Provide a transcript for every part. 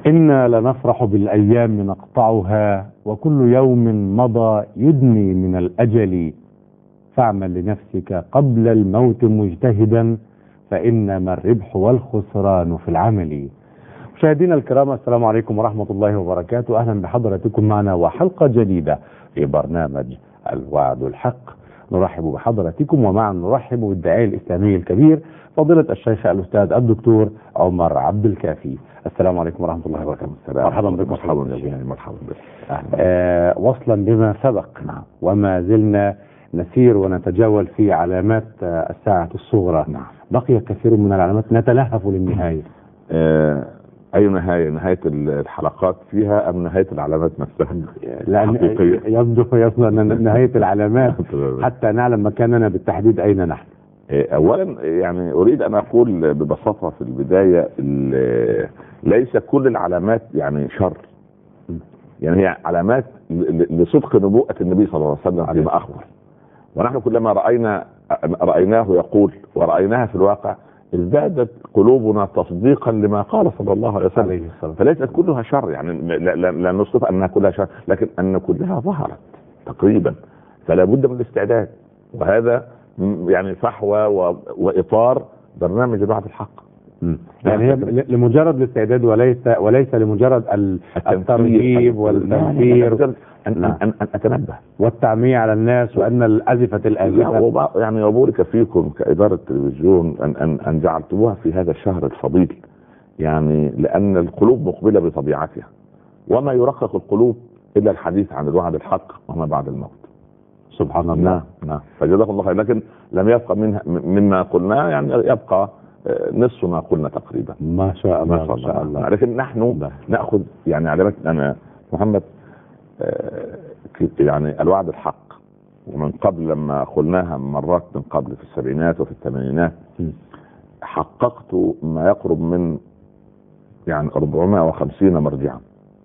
إنا لنفرح بالأيام نقطعها وكل يوم مضى يدني من الأجل، فاعمل لنفسك قبل الموت مجتهدا فإنما الربح والخسران في العمل. مشاهدينا الكرام، السلام عليكم ورحمة الله وبركاته. أهلا بحضراتكم معنا وحلقة جديدة في برنامج الوعد الحق. نرحب بحضراتكم ومعا نرحب بالداعية الإسلامي الكبير فضيلة الشيخ الأستاذ الدكتور عمر عبد الكافي. السلام عليكم ورحمة الله وبركاته. مرحبا بكم. مرحبا بك. وصلا بما سبق، نعم. وما زلنا نسير ونتجول في علامات الساعة الصغرى. نعم. بقي كثير من العلامات نتلهف للنهاية. أي نهاية؟ نهاية الحلقات فيها أم نهاية العلامات نفسها؟ لأن يبدو أن نهاية العلامات حتى نعلم مكاننا بالتحديد أين نحن. أولا يعني أريد أن أقول ببساطة في البداية ليس كل العلامات يعني شر، يعني هي علامات لصدق نبوءة النبي صلى الله عليه وسلم فيما أخبر، ونحن كلما رأيناه يقول ورأيناها في الواقع ازدادت قلوبنا تصديقا لما قال صلى الله عليه وسلم. فليست كلها شر، يعني لا نصف أنها كلها شر، لكن أن كلها ظهرت تقريبا، فلا بد من الاستعداد، وهذا يعني فحوى وإطار برنامج الوعد الحق. يعني هي لمجرد الاستعداد وليس لمجرد الترهيب والتنفير، أن أتنبه والتعمية على الناس وأن الأزفة الآزفة. يعني وبارك فيكم كإدارة التلفزيون أن جعلتموها في هذا الشهر الفضيل، يعني لأن القلوب مقبلة بطبيعتها، وما يرقق القلوب إلا الحديث عن الوعد الحق وما بعد الموت. سبحان الله. نعم. فجزاكم الله خير، لكن لم يبقى مما قلنا، يعني يبقى نصف ما قلنا تقريبا. ما شاء الله ما شاء الله. لكن نحن نأخذ يعني علامات. أنا محمد يعني الوعد الحق، ومن قبل لما قلناها مرات من قبل في السبعينات وفي الثمانينات حققت ما يقرب من يعني 450 مرجعا.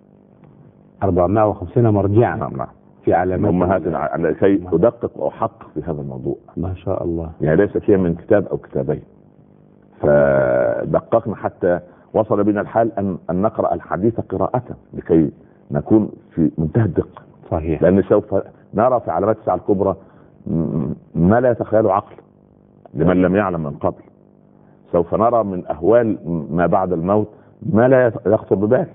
450 مرجعا. نعم. في علامات كي أدقق وأحقق في هذا الموضوع. ما شاء الله. يعني ليست هي من كتاب أو كتابين، فدققنا حتى وصل بنا الحال أن نقرأ الحديث قراءة لكي نكون في منتهى الدقة. صحيح. لأن سوف نرى في علامات الساعة الكبرى ما لا يتخيله عقل لمن لم يعلم من قبل. سوف نرى من أهوال ما بعد الموت ما لا يخطر ببال،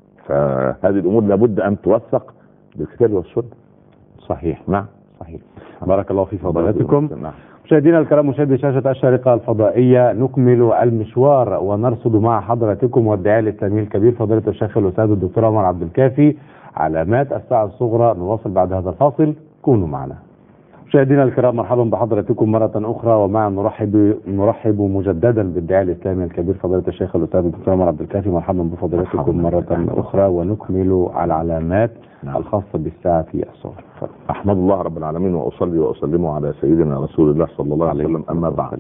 فهذه الأمور لابد أن توثق بالكتاب والسنة. صحيح. نعم. صحيح. بارك الله في فضيلتكم. مشاهدينا الكرام، مشاهدي شاشة الشارقة الفضائية، نكمل المشوار ونرصد مع حضراتكم والداعية الإسلامي الكبير فضيلة الشيخ الأستاذ الدكتور عمر عبد الكافي علامات الساعة الصغرى. نواصل بعد هذا الفاصل، كونوا معنا. مشاهدينا الكرام، مرحبا بحضراتكم مرة أخرى، ومع نرحب مجددا بالداعية الإسلامي الكبير فضيلة الشيخ الأستاذ الدكتور عمر عبد الكافي. مرحبا بفضيلتكم مرة أخرى، ونكمل على العلامات الخاصة بالساعة الصغرى. أحمد الله رب العالمين وأصلي وأسلم على سيدنا رسول الله صلى الله عليه وسلم. أما بعد،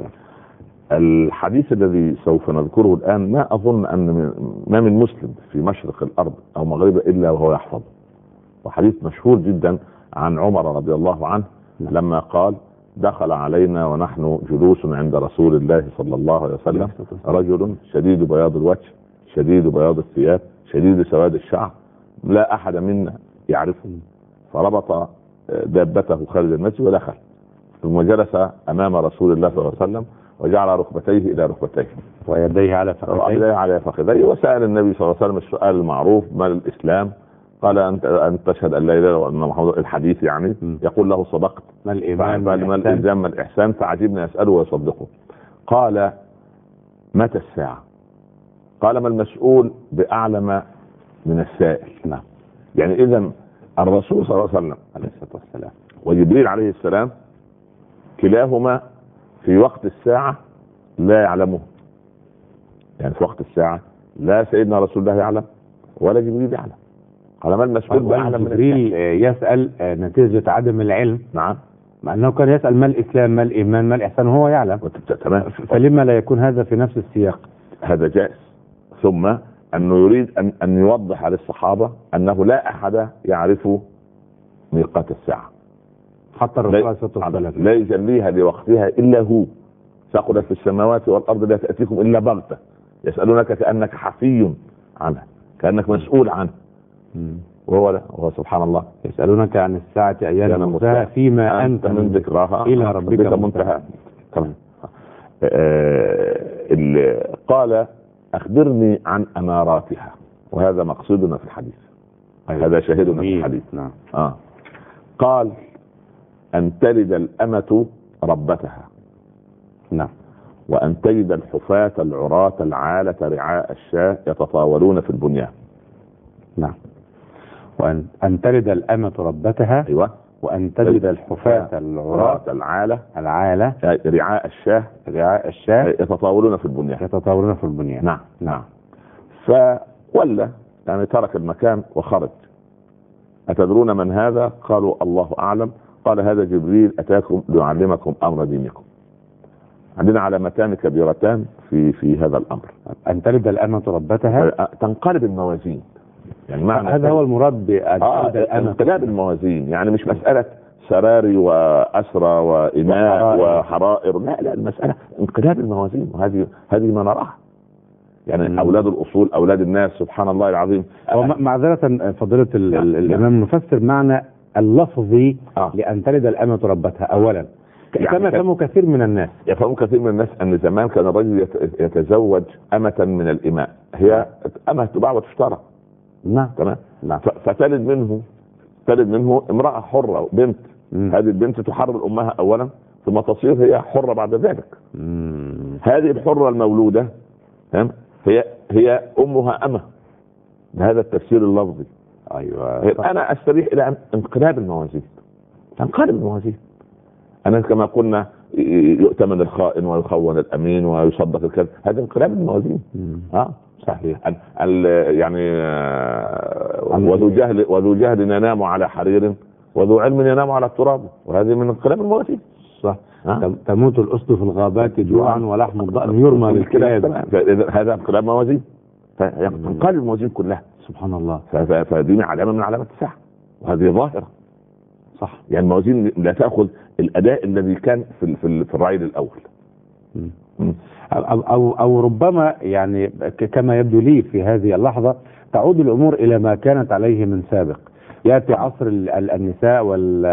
الحديث الذي سوف نذكره الآن ما أظن أن ما من مسلم في مشرق الأرض أو مغربها إلا وهو يحفظ، وحديث مشهور جدا عن عمر رضي الله عنه لما قال: دخل علينا ونحن جلوس عند رسول الله صلى الله عليه وسلم رجل شديد بياض الوجه شديد بياض الثياب شديد سواد الشعر لا أحد منا يعرفه، فربط دابته خارج المسجد ودخل، ثم جلس أمام رسول الله صلى الله عليه وسلم وجعل ركبتيه إلى ركبتيه ويديه على فخذيه وسأل النبي صلى الله عليه وسلم السؤال المعروف: ما الإسلام؟ قال: أن تشهد أن لا إله إلا الله وأن محمد، الحديث يعني يقول له: صدقت. ما الإيمان؟ ما الإلزام؟ ما الإحسان؟ فعجبنا يسأله ويصدقه. قال: متى الساعة؟ قال: ما المسؤول بأعلم من السائل. نعم. يعني إذن الرسول صلى الله عليه وسلم عليه الصلاة والسلام وجبريل عليه السلام كلاهما في وقت الساعة لا يعلمه، يعني في وقت الساعة لا سيدنا رسول الله يعلم ولا جبريل يعلم. قال: ما المسؤول بأعلم من جبريل يسأل نتيجة عدم العلم. نعم. مع أنه كان يسأل: ما الإسلام؟ ما الإيمان؟ ما الإحسان؟ هو يعلم. تمام. فلما لا يكون هذا في نفس السياق؟ هذا جائز. ثم أنه يريد أن يوضح للصحابة أنه لا أحد يعرف ميقات الساعة حتى الرسول عليه الصلاة والسلام لا يجليها لوقتها إلا هو، ثقلت في السماوات والأرض لا تأتيكم إلا بغتة، يسألونك كأنك حفي عنها، كأنك مسؤول عنه. وهو سبحان الله يسألونك عن الساعة أيان مرساها فيما أنت من ذكراها إلى ربك منتهى. قال أخبرني عن أماراتها، وهذا مقصودنا في الحديث. هذا شاهدنا في الحديث. نعم. قال أن تلد الأمة ربتها. نعم. وأن تجد الحفاة العراة العالة رعاء الشاة يتطاولون في البنيان. نعم. وأن تلد الأمة ربتها. أيوة. وأن تجد الحفاة العراة العالة رعاء الشاة يتطاولون في البنيان. نعم. نعم. فولى يعني ترك المكان وخرج. أتدرون من هذا؟ قالوا الله أعلم. قال هذا جبريل أتاكم ليعلمكم أمر دينكم. عندنا علامتان كبيرتان في هذا الأمر. أن تلد الأمة ربتها، تنقلب الموازين. يعني معنى هذا هو المراد انقلاب الموازين. يعني مش مسألة سراري وأسرى وإماء وحرائر، لا المسألة انقلاب الموازين. وهذه ما نراها يعني أولاد الأصول، أولاد الناس، سبحان الله العظيم. معذرة فضيلة الإمام نفسر معنى اللفظي لأن تلد الأمة ربتها. أولا كما يفهم كثير من الناس أن زمان كان الرجل يتزوج أمة من الإماء، هي أمة تباع وتشترى. نعم. تمام. فتلد منه امرأة حرة بنت. هذه البنت تحرر أمها أولا، ثم تصير هي حرة بعد ذلك. هذه الحرة المولودة هي أمها أمة، بهذا التفسير اللفظي. أيوة. أنا أستريح إلى انقلاب الموازين. أنا كما قلنا يؤتمن الخائن ويخون الأمين ويصدق الكذب، هذا انقلاب الموازين. صحيح. يعني وذو جهل ينام على حرير وذو علم ينام على التراب، وهذه من انقلاب الموازين. صح. تموت الأسد في الغابات جوعا ولحم الضأن يرمى للكلاب. هذا انقلاب موازين. فانقلاب الموازين كلها سبحان الله. فدي علامة من علامات الساعة، وهذه ظاهرة. صح. يعني الموازين لا تأخذ الأداء الذي كان في الرعيل الأول. أو ربما يعني كما يبدو لي في هذه اللحظة تعود الأمور إلى ما كانت عليه من سابق. يأتي عصر النساء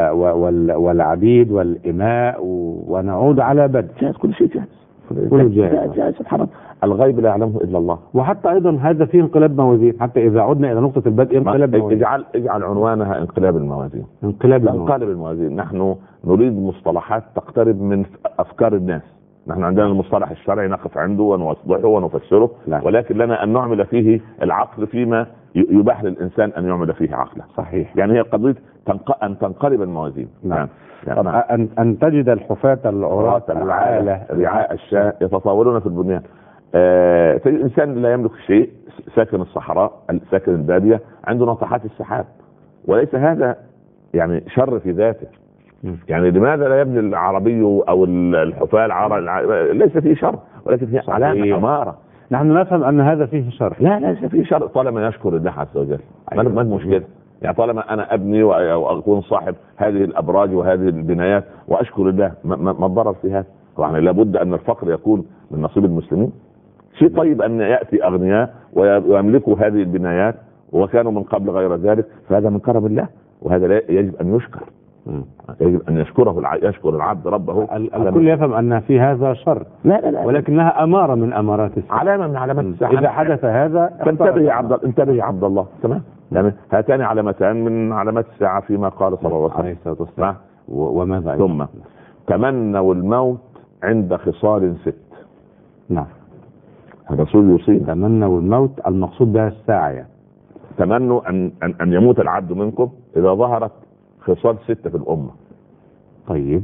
والعبيد والإماء ونعود على بدء. كل شيء جاهز. سبحان الله. الغيب لا يعلمه إلا الله. وحتى أيضا هذا فيه انقلاب موازين. حتى إذا عدنا إلى نقطة البدء انقلاب موازين. اجعل عنوانها انقلاب الموازين. انقلاب الموازين. نحن نريد مصطلحات تقترب من أفكار الناس. نحن عندنا المصطلح الشرعي نقف عنده ونوضحه ونفسره. ولكن لنا أن نعمل فيه العقل فيما يباح للإنسان أن يعمل فيه عقله. صحيح. يعني هي قضية أن تنقلب الموازين. نعم. أن تجد الحفاة العراة العالة رعاء الشاة يتطاولون في البنيان. الإنسان لا يملك شيء، ساكن الصحراء، ساكن البادية، عنده ناطحات السحاب، وليس هذا يعني شر في ذاته. يعني لماذا لا يبني العربي أو الحفاة ليس فيه شر، ولكن هي علامة أمارة. نحن نفهم أن هذا فيه شر. لا ليس فيه شر طالما يشكر الله عز وجل. ما المشكلة؟ يعني طالما أنا أبني وأكون صاحب هذه الأبراج وهذه البنايات وأشكر الله، ما الضرر في هذا؟ يعني لابد أن الفقر يكون من نصيب المسلمين. شيء طيب أن يأتي أغنياء ويملكوا هذه البنايات وكانوا من قبل غير ذلك، فهذا من كرم الله، وهذا يجب أن يشكر. يجب أن يشكر العبد ربه. الكل يفهم أن في هذا شر. لا ولكنها أمارة من أمارات الساعة، علامة من علامات الساعة. إذا حدث هذا انتبه يا عبد الله. تمام. يعني هاتان علامتان من علامات الساعة فيما قال صلى الله عليه وسلم. وماذا ثم تمنوا الموت عند خصال 6. نعم. الرسول يوصينا تمنوا الموت، المقصود بها الساعة يعني. تمنوا أن يموت العبد منكم إذا ظهرت خصال 6 في الأمة. طيب.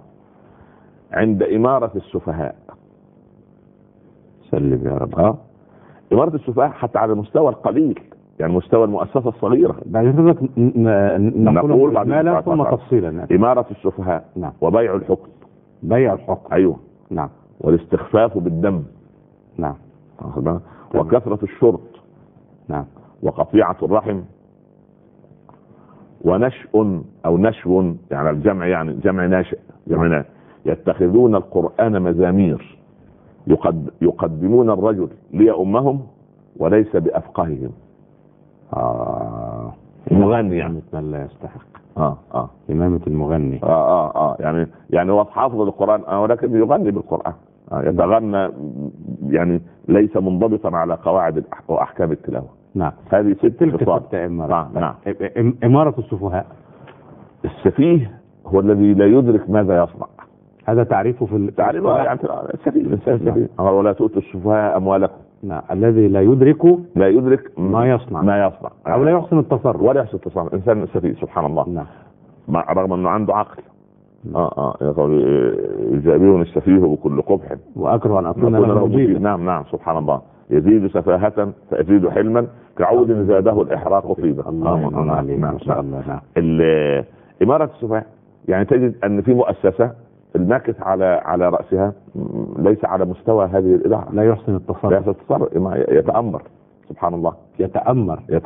عند إمارة السفهاء. سلم يا رب. إمارة السفهاء حتى على المستوى القليل، يعني مستوى المؤسسة الصغيرة. بعدين نقول إجمالا ثم تفصيلا. إمارة السفهاء. نعم. وبيع الحكم. بيع الحكم. أيوه. نعم. والاستخفاف بالدم. نعم. وكثرة الشرط. نعم. وقطيعة الرحم. ونشء أو نشو، يعني الجمع، يعني جمع ناشئ، جمعنا يتخذون القرآن مزامير يقدمون الرجل ليأمهم وليس بأفقههم. مغني يعني من لا يستحق اه إمامة المغني. يعني هو حافظ القرآن ولكن يغني بالقرآن، يتغنى، يعني ليس منضبطا على قواعد وأحكام التلاوة. نعم. هذه تلك ست إمارة. نعم. إمارة السفهاء. السفيه هو الذي لا يدرك ماذا يصنع. هذا تعريفه في التعريف يعني السفيه، الإنسان سفيه. ولا تؤتوا السفهاء أموالكم. نعم. الذي لا يدرك ما يصنع أو لا يحسن التصرف. ولا يحسن التصرف. إنسان سفيه سبحان الله. نعم. رغم أنه عنده عقل. يجابهني السفيه بكل قبح وأكره أن أكون له مجيبا. نعم سبحان الله. يزيد سفاهة فأزيد حلما كعود زاده الإحراق طيبا. الله عليه ما شاء الله. نعم. إمارة السفهاء يعني تجد أن في مؤسسة الماكث على رأسها ليس على مستوى هذه الإدارة، لا يحسن التصرف. يتأمر سبحان الله. يتأمر يا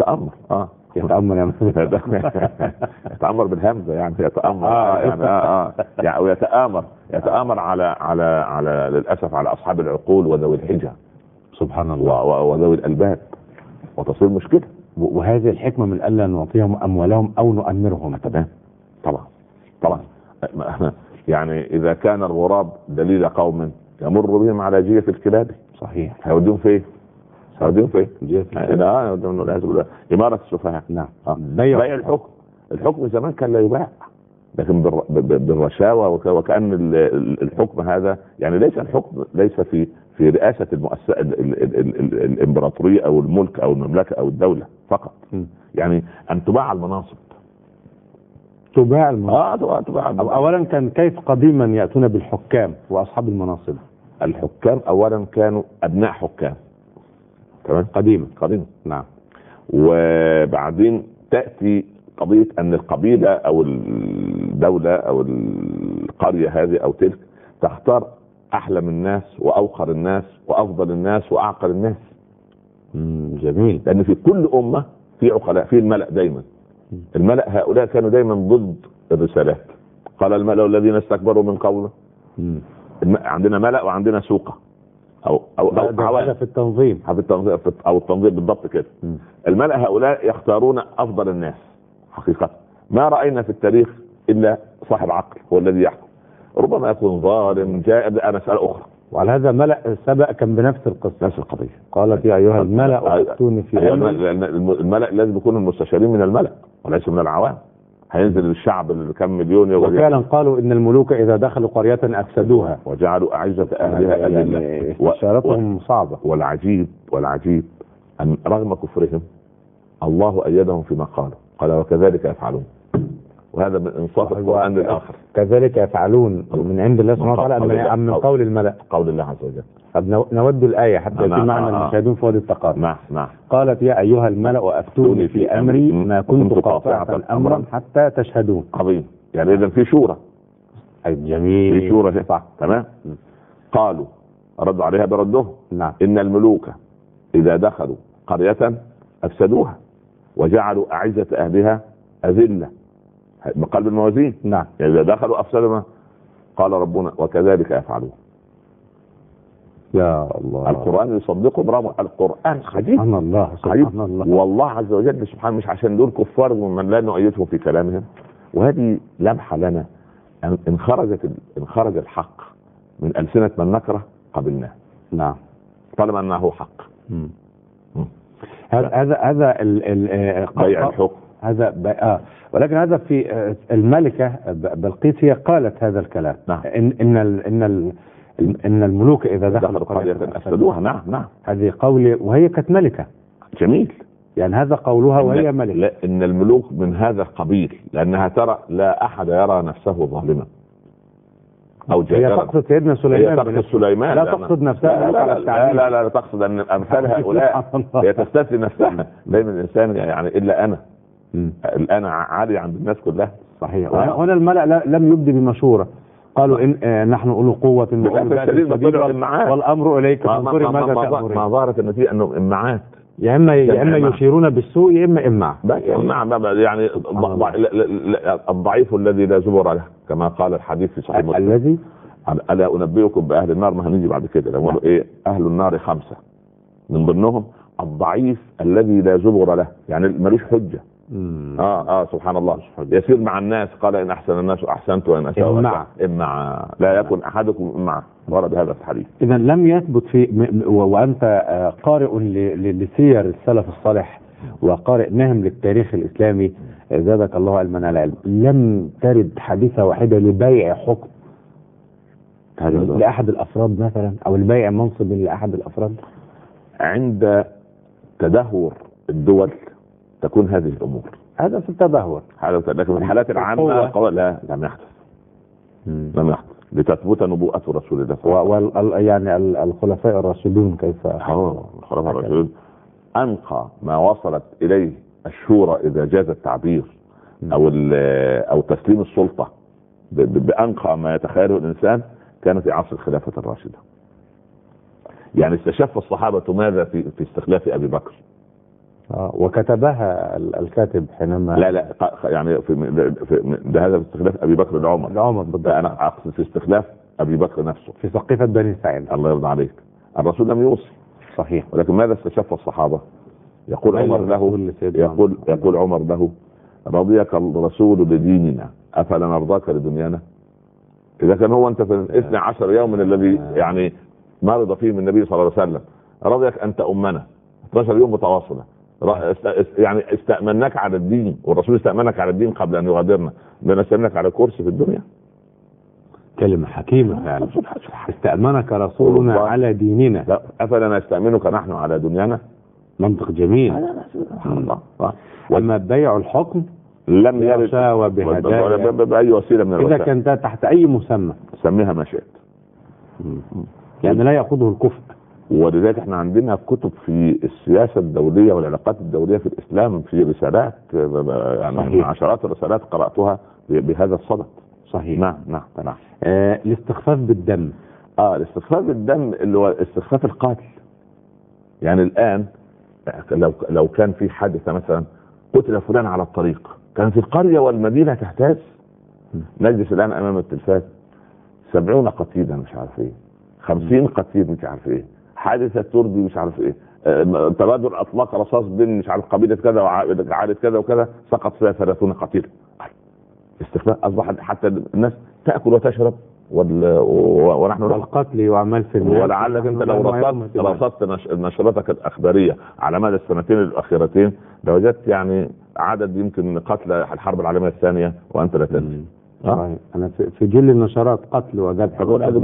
يتأمر بالهمزة يعني يتأمر يعني ويتآمر على للأسف على أصحاب العقول وذوي الحجة سبحان الله وذوي الألباب، وتصير مشكلة. وهذه الحكمة من ألا نعطيهم أموالهم أو نؤمرهم. تمام. طبعا يعني إذا كان الغراب دليل قوم يمر بهم على جية الكلاب. صحيح. هيوديهم فين؟ إمارة السفهاء. نعم. بيع الحكم زمان كان لا يباع، لكن بالرشاوى وكأن الحكم هذا يعني ليس في رئاسة المؤسسة الإمبراطورية أو الملك أو المملكة أو الدولة فقط. يعني أن تباع المناصب. أولا كان كيف قديما يأتون بالحكام وأصحاب المناصب؟ الحكام أولا كانوا أبناء حكام. تمام. قديما. نعم. وبعدين تأتي قضية أن القبيلة أو الدولة أو القرية هذه أو تلك تختار أحلم الناس وأوقر الناس وأفضل الناس وأعقل الناس. جميل. لأن في كل أمة في عقلاء، في الملأ دايما. الملأ هؤلاء كانوا دايما ضد الرسالات. قال الملأ الذين استكبروا من قومه. عندنا ملأ وعندنا سوقة أو في التنظيم أو التنظيم بالضبط كده. الملأ هؤلاء يختارون أفضل الناس حقيقة. ما رأينا في التاريخ إلا صاحب عقل هو الذي يحكم، ربما يكون ظالم جاء مسألة أخرى. وعلى هذا ملأ سبق كان بنفس القصة، نفس القضية. قالت يا أيها الملأ أفتوني في أمري. الملأ لازم يكونوا المستشارين من الملأ وليس من العوام. هينزل الشعب اللي كم مليون وفعلا قالوا إن الملوك إذا دخلوا قرية أفسدوها وجعلوا أعزة أهلها أذلة. إشارتهم صعبة. والعجيب أن رغم كفرهم الله أيدهم فيما قال وكذلك يفعلون. وهذا من انصاف القرآن للآخر. كذلك يفعلون من عند الله سبحانه وتعالى من قول الملأ. قول الله عز وجل. طب نود الآية حتى يكون معنا المشاهدون في وادي التقارب. نعم. قالت يا أيها الملأ أفتوني في أمري ما كنت قاطعة أمرا حتى تشهدون. عظيم. يعني إذا في شورى. جميل. في شورى صح. تمام. قالوا ردوا عليها بردهم. نعم. إن الملوك إذا دخلوا قرية أفسدوها وجعلوا أعزة أهلها أذلة. بقلب الموازين. نعم. إذا دخلوا أفسدوا. قال ربنا وكذلك يفعلون. يا الله. القرآن يصدقه برافو. القرآن عجيب. سبحان الله. والله عز وجل سبحانه مش عشان دول كفار ومن لا نؤيدهم في كلامهم. وهذه لمحة لنا إن خرج الحق من ألسنة من نكره قبلناه. نعم. طالما أنه حق. هذا بيع الحكم. هذا ولكن هذا في الملكة بلقيس هي قالت هذا الكلام. نعم. إن الملوك إذا دخلوا قرية أفسدوها. نعم. هذه قولي وهي كانت ملكة. جميل. يعني هذا قولها وهي ملكة. لا إن الملوك من هذا القبيل لأنها ترى لا أحد يرى نفسه ظالما أو جائرا. هي تقصد سيدنا سليمان. لا تقصد نفسها. لا تقصد أن أمثال هؤلاء هي تستثني نفسها. دايما الإنسان يعني إلا أنا عالي عند الناس كلها. صحيح. هنا الملأ لم يبدي بمشورة. قالوا إن نحن أولو قوة والأمر إليك فانظري ماذا تأمرين. ما ظهرت النتيجة أنه إمعات. يا إما يشيرون بالسوء يا إما إمع. يعني الضعيف الذي لا زبر له كما قال الحديث في صحيح مسلم. الذي ألا أنبئكم بأهل النار. ما هنيجي بعد كده يقولوا إيه أهل النار 5 من ضمنهم الضعيف الذي لا زبر له، يعني ملوش حجه. سبحان الله. يسير مع الناس، قال ان احسن الناس احسنت وان اساء امع، لا يكن احدكم امع، ورد هذا في الحديث. اذا لم يثبت في وانت قارئ لسير السلف الصالح وقارئ نهم للتاريخ الاسلامي زادك الله علما على علم، لم ترد حديثه واحده لبيع حكم لاحد الافراد مثلا، او لبيع منصب لاحد الافراد. عند تدهور الدول تكون هذه الامور، هذا في التدهور، لكن في الحالات العامه لا، لم يحدث. لم يحدث لتثبت نبوءة رسول الله صلى الله عليه وسلم. يعني الخلفاء الراشدون كيف؟ الخلفاء الراشدون أنقى ما وصلت إليه الشورى، إذا جاز التعبير، أو تسليم السلطة بأنقى ما يتخيله الإنسان، كان في عصر الخلافة الراشدة. يعني استشف الصحابة ماذا في استخلاف أبي بكر، وكتبها الكاتب حينما لا يعني في هذا استخلاف ابي بكر لعمر بالضبط. انا اقصد في استخلاف ابي بكر نفسه في سقيفة بني سعيد. الله يرضى عليك. الرسول لم يوصي صحيح، ولكن ماذا استشف الصحابه؟ يقول عمر له يقول عمر له: رضيك الرسول لديننا افلا نرضاك لدنيانا. اذا كان هو انت في 12 يوم الذي يعني مرض فيه من النبي صلى الله عليه وسلم، رضيك انت امنا 12 يوم متواصله، يعني استأمناك على الدين، والرسول استأمنك على الدين قبل ان يغادرنا، بنستأمنك على كرسي في الدنيا. كلمة حكيمة يعني. استأمنك رسولنا على ديننا، لا افلا نستأمنك نحن على دنيانا. منطق جميل. سبحان الله. وما بيع الحكم لم يرد وبهدايا بأي وسيلة من الوسائل، إذا كانت تحت أي مسمى سميها ما شئت، يعني لا يأخذه الكفء. ولذلك احنا عندنا كتب في السياسة الدولية والعلاقات الدولية في الإسلام، في رسالات يعني عشرات الرسالات قرأتها بهذا الصدد. صحيح. نعم. الاستخفاف بالدم. الاستخفاف بالدم اللي هو استخفاف القاتل. يعني الآن لو كان في حادثة مثلا، قتل فلان على الطريق، كانت القرية والمدينة تهتز. نجلس الآن أمام التلفاز 70 قتيلا مش عارف ايه، 50 قتيل مش عارف ايه، حادثة تربي مش عارف ايه، تبادل اطلاق رصاص بين مش عارف قبيلة كذا وعائلة كذا وكذا، سقط فيها 30 قتيل. استخفاف اصبح حتى الناس تاكل وتشرب ونحن والقتل يعمل في الناس. ولعلك انت لو رصدت نشرتك الاخباريه على مدى السنتين الاخيرتين لوجدت يعني عدد يمكن قتلى الحرب العالميه الثانيه وانت لا تدري. انا في جل النشرات قتل وذبح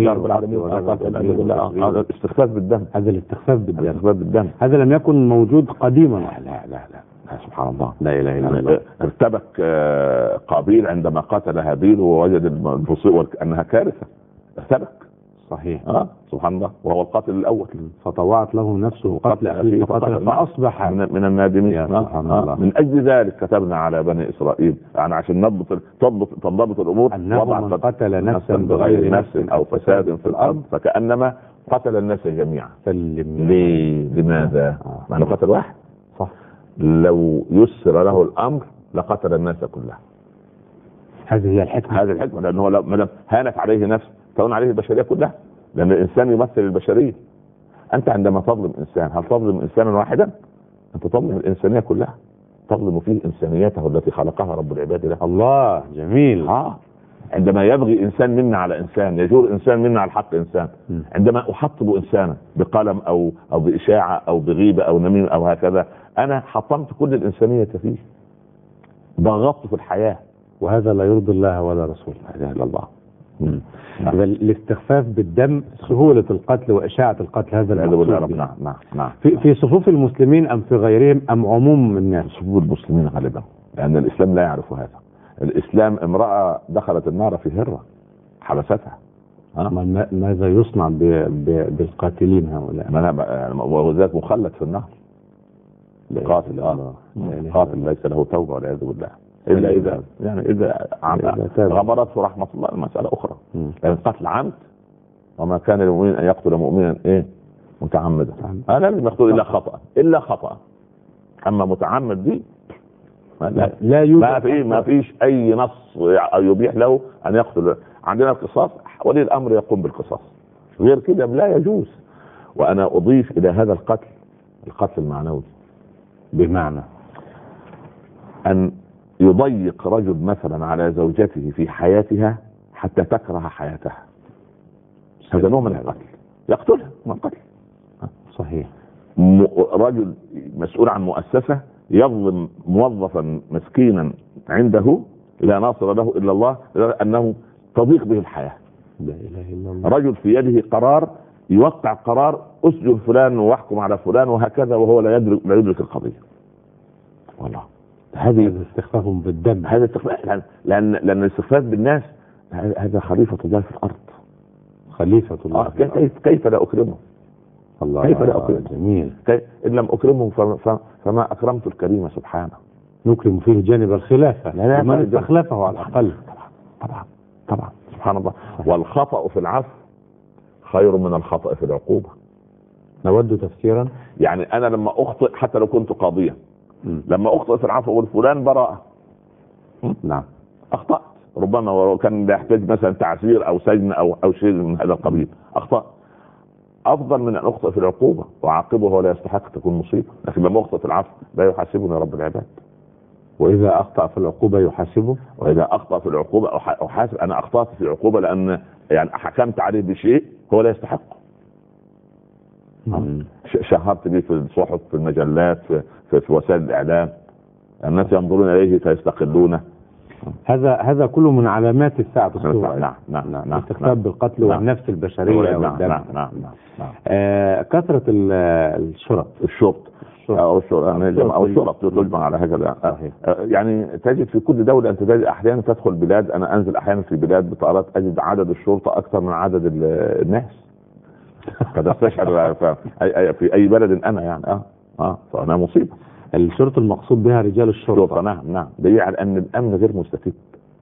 استخفاف بالدم. هذا الاستخفاف بالدم هذا لم يكن موجود قديما. لا سبحان الله. لا اله الا الله. ارتبك قابيل عندما قتل هابيل ووجد المصيبه انها كارثه، ارتبك. صحيح. سبحان الله، وهو القاتل الاول. فطوعت له نفسه قتل اخيه فاصبح من النادمين. من اجل ذلك كتبنا على بني اسرائيل، يعني عشان تنضبط الامور، انه من قتل نفسا بغير نفس او فساد في الارض فكانما قتل الناس جميعا. ليه؟ لماذا؟ معنى قتل واحد. صح. لو يسر له الامر لقتل الناس كلها. هذه هي الحكمه. هذه الحكمه، لانه لو هانت عليه نفس تهون عليه البشريه كلها، لان الانسان يمثل البشريه. انت عندما تظلم انسان، هل تظلم انسانا واحدا؟ انت تظلم الانسانيه كلها، تظلم فيه انسانيته التي خلقها رب العباد له. الله جميل. عندما يبغي انسان منا على انسان، يجور انسان منا على حق انسان، عندما احطم انسانا بقلم او باشاعه او بغيبه او نميمه او هكذا، انا حطمت كل الانسانيه فيه، ضغطت في الحياه، وهذا لا يرضي الله ولا رسوله. لا اله الا الله. الاستخفاف بالدم، سهولة القتل وإشاعة القتل، هذا المقصود. نعم. في صفوف المسلمين أم في غيرهم أم عموم الناس؟ صفوف المسلمين غالبا، لأن الإسلام لا يعرف هذا. الإسلام امرأة دخلت النار في هرة حبستها. ماذا يصنع بالقاتلين هؤلاء؟ وذلك مخلد في النار. قاتل ليس له توبة والعياذ بالله، إلا إذا غمرته رحمة الله، المسألة أخرى. لأن قتل عمد، وما كان للمؤمن أن يقتل مؤمنا متعمدا. لا يقتل إلا خطأ. أما متعمد دي لا يوجد، ما فيش أي نص يبيح له أن يقتل. عندنا القصاص، ولي الأمر يقوم بالقصاص، غير كده لا يجوز. وأنا أضيف إلى هذا القتل القتل المعنوي. بمعنى أن يضيق رجل مثلا على زوجته في حياتها حتى تكره حياتها، هذا نوع من القتل، يقتلها من القتل. صحيح. رجل مسؤول عن مؤسسة يظلم موظفا مسكينا عنده لا ناصر له إلا الله، أنه تضيق به الحياة. لا إله إلا الله. رجل في يده قرار، يوقع قرار أسجن فلان واحكم على فلان وهكذا، وهو لا يدرك القضية. والله هذا استخفاف بالدم، هذا استخفاف، لأن الاستخفاف بالناس هذا خليفة الله في الأرض. خليفة الله في الأرض. كيف لا أكرمه؟ الله كيف لا أكرمه؟ جميل. إن لم أكرمه فما أكرمت الكريم سبحانه. نكرم فيه جانب الخلافة ومن استخلفه على الأقل. طبعا سبحان الله. والخطأ في العفو خير من الخطأ في العقوبة. نود تفسيرا. يعني أنا لما أخطئ حتى لو كنت قاضيا، لما أخطئ في العفو أقول فلان براءة. نعم. أخطأت، ربما كان يحتاج مثلا تعزير أو سجن أو شيء من هذا القبيل، أخطأ. أفضل من أن أخطئ في العقوبة وأعاقبه ولا يستحق تكون مصيبة. لكن لما أخطئ في العفو لا يحاسبني رب العباد. وإذا أخطأ في العقوبة يحاسبه. وإذا أخطأ في العقوبة أحاسب. أنا أخطأت في العقوبة لأن يعني حكمت عليه بشيء هو لا يستحقه. شهرت به في الصحف، في المجلات، في وسائل الإعلام، الناس ينظرون إليه فيستقلونه. هذا كله من علامات الساعة الصغرى. نعم. الاستخفاف بالقتل والنفس البشرية والدم. نعم. كثرة الشرط أو الشرط تجمع على هكذا. يعني تجد في كل دولة، أنت تجد أحيانا تدخل بلاد، أنا أنزل أحيانا في بلاد بطارات أجد عدد الشرطة أكثر من عدد الناس. قد استشعر في أي بلد أنا يعني فأنا مصيبة. الشرطة المقصود بها رجال الشرطة. نعم. دليل على أن الأمن غير مستتب.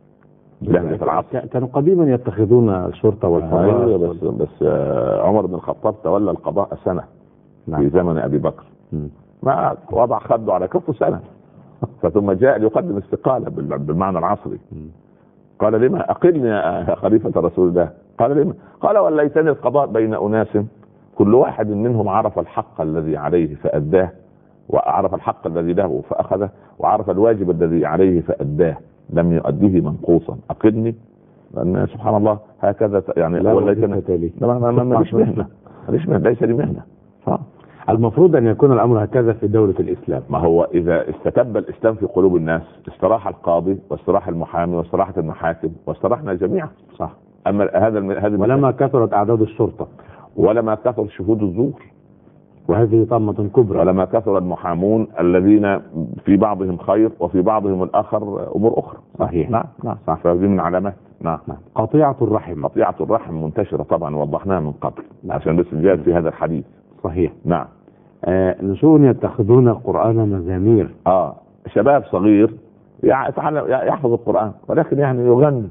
كانوا قديما يتخذون الشرطة والحراس. بس عمر بن الخطاب تولى القضاء سنة في زمن أبي بكر، ما وضع خده على كفه سنة، ثم جاء ليقدم استقالة بالمعنى العصري. قال لما أقلني يا خليفة رسول الله؟ قال لما؟ قال وليتني القضاء بين أناس كل واحد منهم عرف الحق الذي عليه فأداه، وعرف الحق الذي له فأخذه، وعرف الواجب الذي عليه فأداه، لم يؤديه منقوصا. أقلني، لأن سبحان الله هكذا يعني. لا ماليش مهنة، ليس لي مهنة. المفروض أن يكون الأمر هكذا في دولة الإسلام. ما هو إذا استتب الإسلام في قلوب الناس استراح القاضي واستراح المحامي واستراحت المحاكم واستراحنا جميعا. صح. أما هذا ولما كثرت أعداد الشرطة، ولما كثر شهود الزور، وهذه طامة كبرى، ولما كثر المحامون الذين في بعضهم خير وفي بعضهم الآخر أمور أخرى. صحيح. نعم. صح. فهذه من علامات. نعم. قطيعة الرحم منتشرة طبعا، وضحناها من قبل عشان بس جاء في هذا الحديث. صحيح. نعم. نشوء يتخذون القرآن مزامير. شباب صغير يحفظ القرآن، ولكن يعني يغني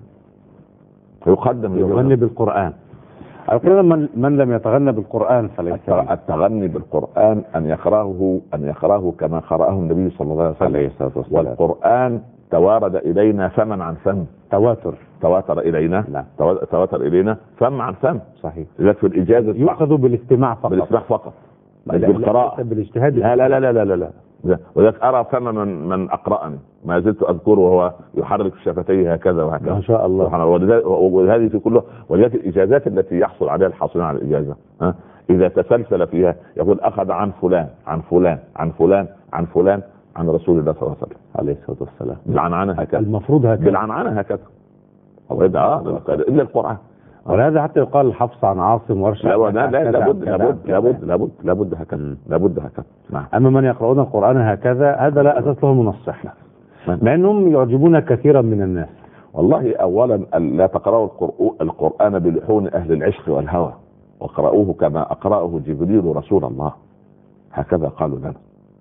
بالقرآن. القرآن من لم يتغنى بالقرآن فليس. التغني بالقرآن أن يقرأه كما قرأه النبي صلى الله عليه وسلم. والقرآن توارد إلينا فما عن فم. تواتر إلينا فم عن فم. صحيح. إذا في الإجازة يؤخذ بالاستماع فقط. بالقراءة بالاجتهاد. لا. وذلك أرى فما من أقرأني ما زلت أذكره وهو يحرك شفتيه هكذا وهكذا. ما شاء الله. وهذه في كله. ولذلك الإجازات التي يحصل عليها الحاصلين على الإجازة إذا تسلسل فيها يقول أخذ عن فلان عن فلان عن فلان عن فلان عن رسول الله صلى الله عليه وسلم عليه الصلاة والسلام. بالعنعنة هكذا. المفروض هكذا. بالعنعنة هكذا. إلا القرآن. ولهذا حتى يقال الحفص عن عاصم ورشة. لابد هكذا. نعم. أما من يقرؤون القرآن هكذا هذا لا أساس له من الصحة، مع أنهم يعجبون كثيرا من الناس. والله أولا لا تقرأوا القرآن بلحون أهل العشق والهوى، وقرأوه كما أقرأه جبريل رسول الله، هكذا قالوا لنا.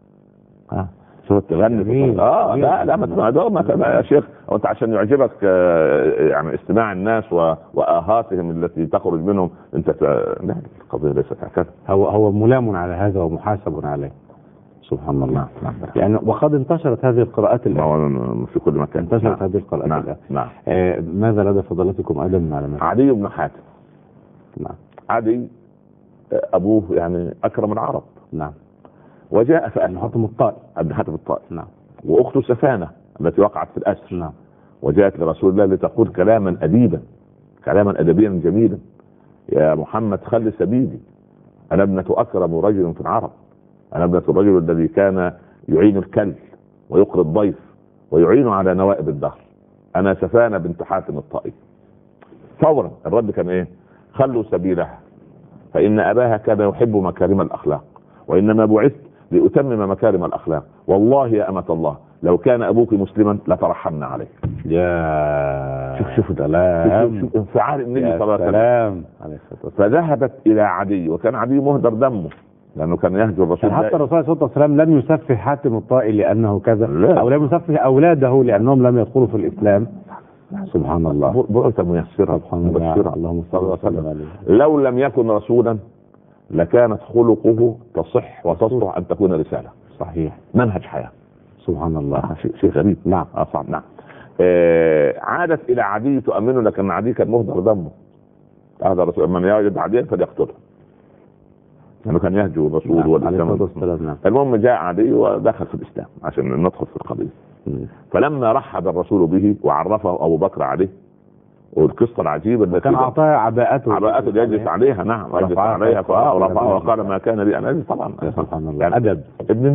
تغني لا ما يا شيخ، وانت عشان يعجبك يعني استماع الناس وآهاتهم التي تخرج منهم انت لا، القضية ليست هكذا. هو ملام على هذا ومحاسب عليه. سبحان الله. يعني وقد انتشرت هذه القراءات الآن في كل مكان. انتشرت هذه القراءات الآن. نعم. ماذا لدى فضلاتكم أيضا من علامات؟ عدي بن حاتم. نعم. عدي أبوه يعني أكرم العرب. نعم. وجاء فأسلم. حاتم الطائي. ابن حاتم الطائي. نعم. واخته سفانة التي وقعت في الاسر. نعم. وجاءت لرسول الله لتقول كلاما اديبا، كلاما ادبيا جميلا: يا محمد خل سبيلي، انا ابنة اكرم رجل في العرب، انا ابنة الرجل الذي كان يعين الكل ويقري الضيف ويعين على نوائب الدهر، انا سفانة بنت حاتم الطائي. فورا الرد كان ايه؟ خلوا سبيلها فان اباها كان يحب مكارم الاخلاق، وانما بعثت لاتمم مكارم الاخلاق، والله يا امة الله لو كان ابوك مسلما لترحمنا عليه. يا شوف شوف انفعال النبي صلى الله عليه وسلم. فذهبت الى عدي، وكان عدي مهدر دمه لانه كان يهجر الرسول. حتى الرسول صلى الله عليه وسلم لم يسفه حاتم الطائي لانه كذا، لا. او لم يسفه اولاده لانهم لم يدخلوا في الاسلام. سبحان الله. بعثة ميسرة مبشرة. اللهم صل وسلم عليه. لو لم يكن رسولا لكانت خلقه تصح وتصلح ان تكون رسالة. صحيح. منهج حياة. سبحان الله. شيء غريب. نعم. صعب. نعم. عادت الى عدي تؤمنه، لكن عدي كان مهدر دمه. هذا الرسول من يجد عدي فليقتله، لانه كان يهجو الرسول والاسلام. المهم جاء عدي ودخل في الاسلام عشان ندخل في القضيه. فلما رحب الرسول به وعرفه ابو بكر عليه، والقصه العجيبه التي كان اعطاه عباءته يجلس عليها. نعم. يجلس عليها فرفعها وقال ما كان لي ان اجلس. طبعا سبحان الله. يعني ادب ابن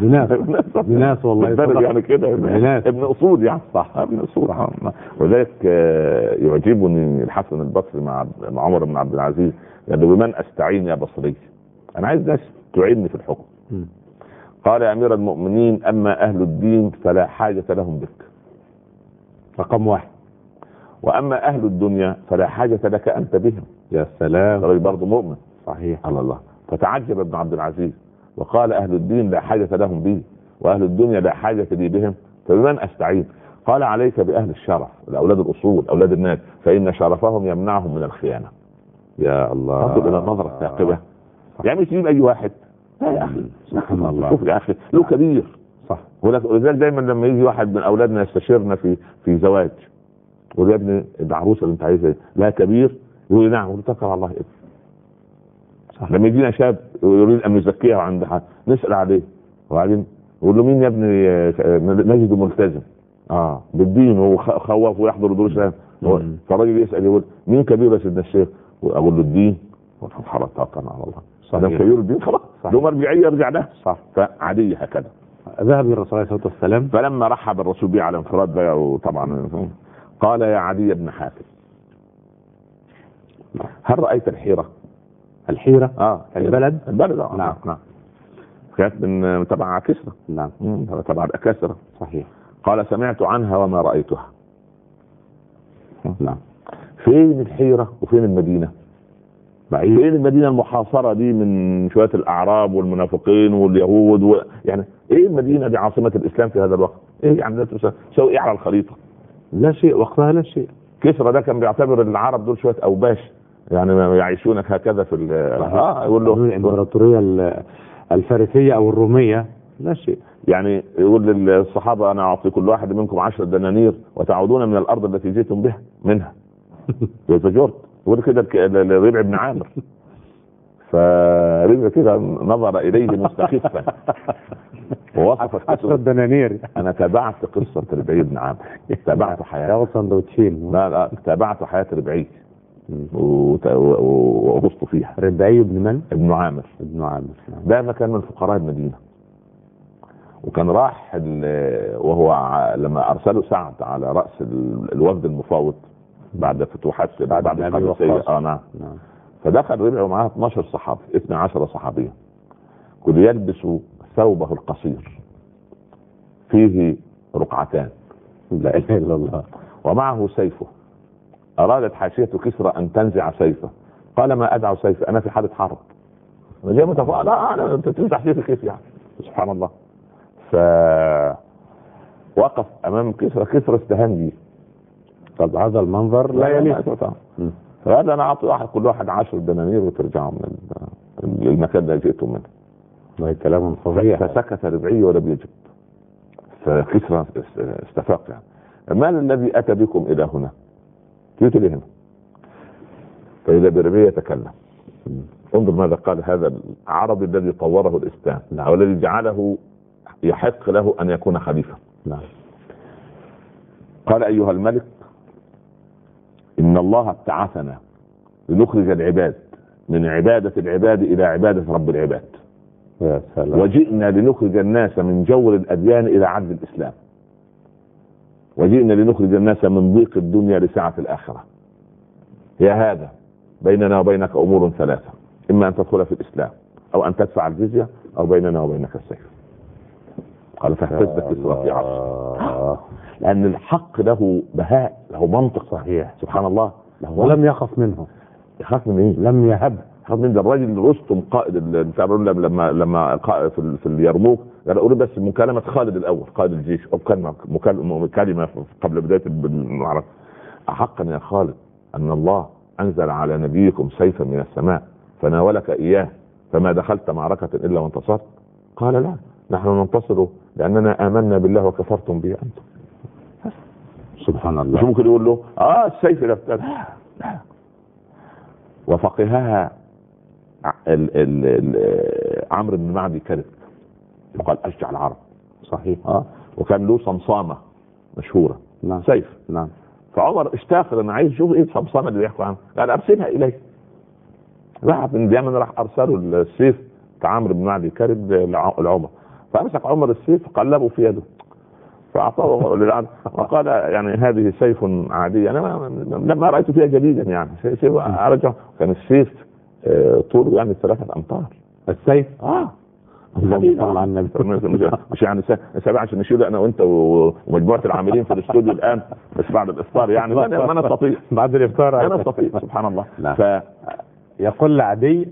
ناس والله. يعني كده ابن اصول يعني. صح. ابن اصول. وذلك يعجبني الحسن البصري مع عمر بن عبد العزيز، يعني بمن استعين يا بصري؟ انا عايز ناس تعيني في الحكم. قال يا امير المؤمنين اما اهل الدين فلا حاجه لهم بك، رقم واحد. واما اهل الدنيا فلا حاجه لك انت بهم. يا سلام. راجل برضه مؤمن. صحيح. الله. فتعجب ابن عبد العزيز وقال اهل الدين لا حاجه لهم بي، واهل الدنيا لا حاجه لي بهم، فبمن استعين؟ قال عليك باهل الشرف، الاولاد الاصول، اولاد الناس، فان شرفهم يمنعهم من الخيانه. يا الله. انظر الى النظره الثاقبه. يعني مش تجيب اي واحد. يا اخي سبحان الله. شوف يا اخي له كبير. صح. ولذلك دايما لما يجي واحد من اولادنا يستشيرنا في زواج، يقول يا ابني العروسه اللي انت عايزها لا كبير؟ يقول لي نعم. اتكل على الله ابني. صح. لما يجينا شاب يريد ان نزكيها عند حد نسال عليه، وبعدين يقول له مين يا ابني؟ نجد ملتزم بالدين وخواف ويحضر دروس الاسلام. فالراجل يسال يقول مين كبير يا سيدنا الشيخ؟ اقول له الدين. خلاص توكلنا على الله. ده كبير الدين خلاص. له مرجعيه يرجع لها. صح. فعادي هكذا. ذهب الرسول عليه الصلاه والسلام. فلما رحب الرسول به على انفراد بقى، وطبعا قال يا عدي بن حاتم هل رأيت الحيرة؟ الحيرة؟ البلد. نعم. كانت من تبع كسرى. نعم. تبع كسرى. صحيح. قال سمعت عنها وما رأيتها. نعم. فين الحيرة وفين المدينة؟ بعيد. فين المدينة المحاصرة دي من شوية الأعراب والمنافقين واليهود يعني ايه المدينة دي عاصمة الإسلام في هذا الوقت؟ ايه يعني تسوي ايه على الخريطة؟ لا شيء وقتها، لا شيء. كسرى ده كان بيعتبر العرب دول شويه اوباش، يعني يعيشونك هكذا في يقول له الامبراطوريه الفارسيه او الروميه لا شيء. يعني يقول للصحابه انا اعطي كل واحد منكم 10 دنانير وتعودون من الارض التي جئتم بها منها. فجرت يقول كده لربيع بن عامر، فربيع كده نظر اليه مستخفا ووصف 10 دنانير. انا تابعت قصه ربيع بن عامر، تابعت حياه سندوتشين. لا تابعت حياه ربيع وغصت فيها. ربيع بن من؟ ابن عامر. ده كان من فقراء المدينه، وكان راح وهو لما ارسلوا سعد على راس الوفد المفاوض بعد فتوحات بعد القادسيه. نعم. فدخل ربيع ومعاه 12 صحابي 12 صحابيا، كل يلبس ثوبه القصير فيه رقعتان لا اله الا الله، ومعه سيفه. ارادت حاشيه كسرى ان تنزع سيفه، قال ما ادع سيفي انا في حاله حرب. جاي متفائل لا انا تنزع سيفي كيف يعني؟ سبحان الله. فوقف امام كسرى استهان بيه. طب هذا المنظر لا يليق. فقال انا اعطي كل واحد 10 دنانير وترجعوا من المكان اللي جئتم منه. ده كلام فظيع. فسكت ربيعي ولم يجب. فكسرى استفاق يعني ما الذي اتى بكم الى هنا؟ جئت لي هنا. فاذا بربيعي يتكلم انظر ماذا قال هذا العربي الذي طوره الاسلام او الذي جعله يحق له ان يكون خليفه. قال: ايها الملك، ان الله ابتعثنا لنخرج العباد من عباده العباد الى عباده رب العباد. يا سلام. وجئنا لنخرج الناس من جور الاديان الى عدل الاسلام. وجئنا لنخرج الناس من ضيق الدنيا لسعه الاخره. يا هذا بيننا وبينك امور ثلاثه: اما ان تدخل في الاسلام، او ان تدفع الجزيه، او بيننا وبينك السيف. قال: فاحتز كسرى في عرش. لان الحق له بهاء، له منطق. صحيح. سبحان الله. ولم يخف منه. يخاف من ايه؟ لم يهب. يخاف من ده. الراجل رستم قائد لما في اليرموك قال: اريد بس مكالمه خالد الاول قائد الجيش، او كلمه قبل بدايه المعركه: احقا يا خالد ان الله انزل على نبيكم سيفا من السماء فناولك اياه فما دخلت معركه الا وانتصرت؟ قال: لا، نحن ننتصر لاننا امنا بالله وكفرتم به انتم. سبحان الله. مش ممكن يقول له السيف ده. لا. وفقهها عمرو بن معدي كذب، يقال اشجع العرب. صحيح. وكان له صمصامه مشهوره. نعم. سيف. نعم. فعمر اشتاق، انا عايز اشوف ايه الصمصامه اللي بيحكوا عنها. قال: ارسلها اليه. راح من اليمن، راح ارسلوا السيف بتاع عمرو بن معدي كذب لعمر. فامسك عمر السيف قلبه في يده فاعطاه للعبد وقال: يعني هذه سيف عادي، انا لما رايت فيها جديدا يعني سيف ارجع. كان السيف طوله يعني 3 أمتار. السيف اللهم صل على النبي. مش يعني سابع عشان نشيله انا وانت ومجموعه العاملين في الاستوديو الان بس بعد الافطار يعني ما نستطيع. بعد الافطار انا استطيع. سبحان الله. يقول لعدي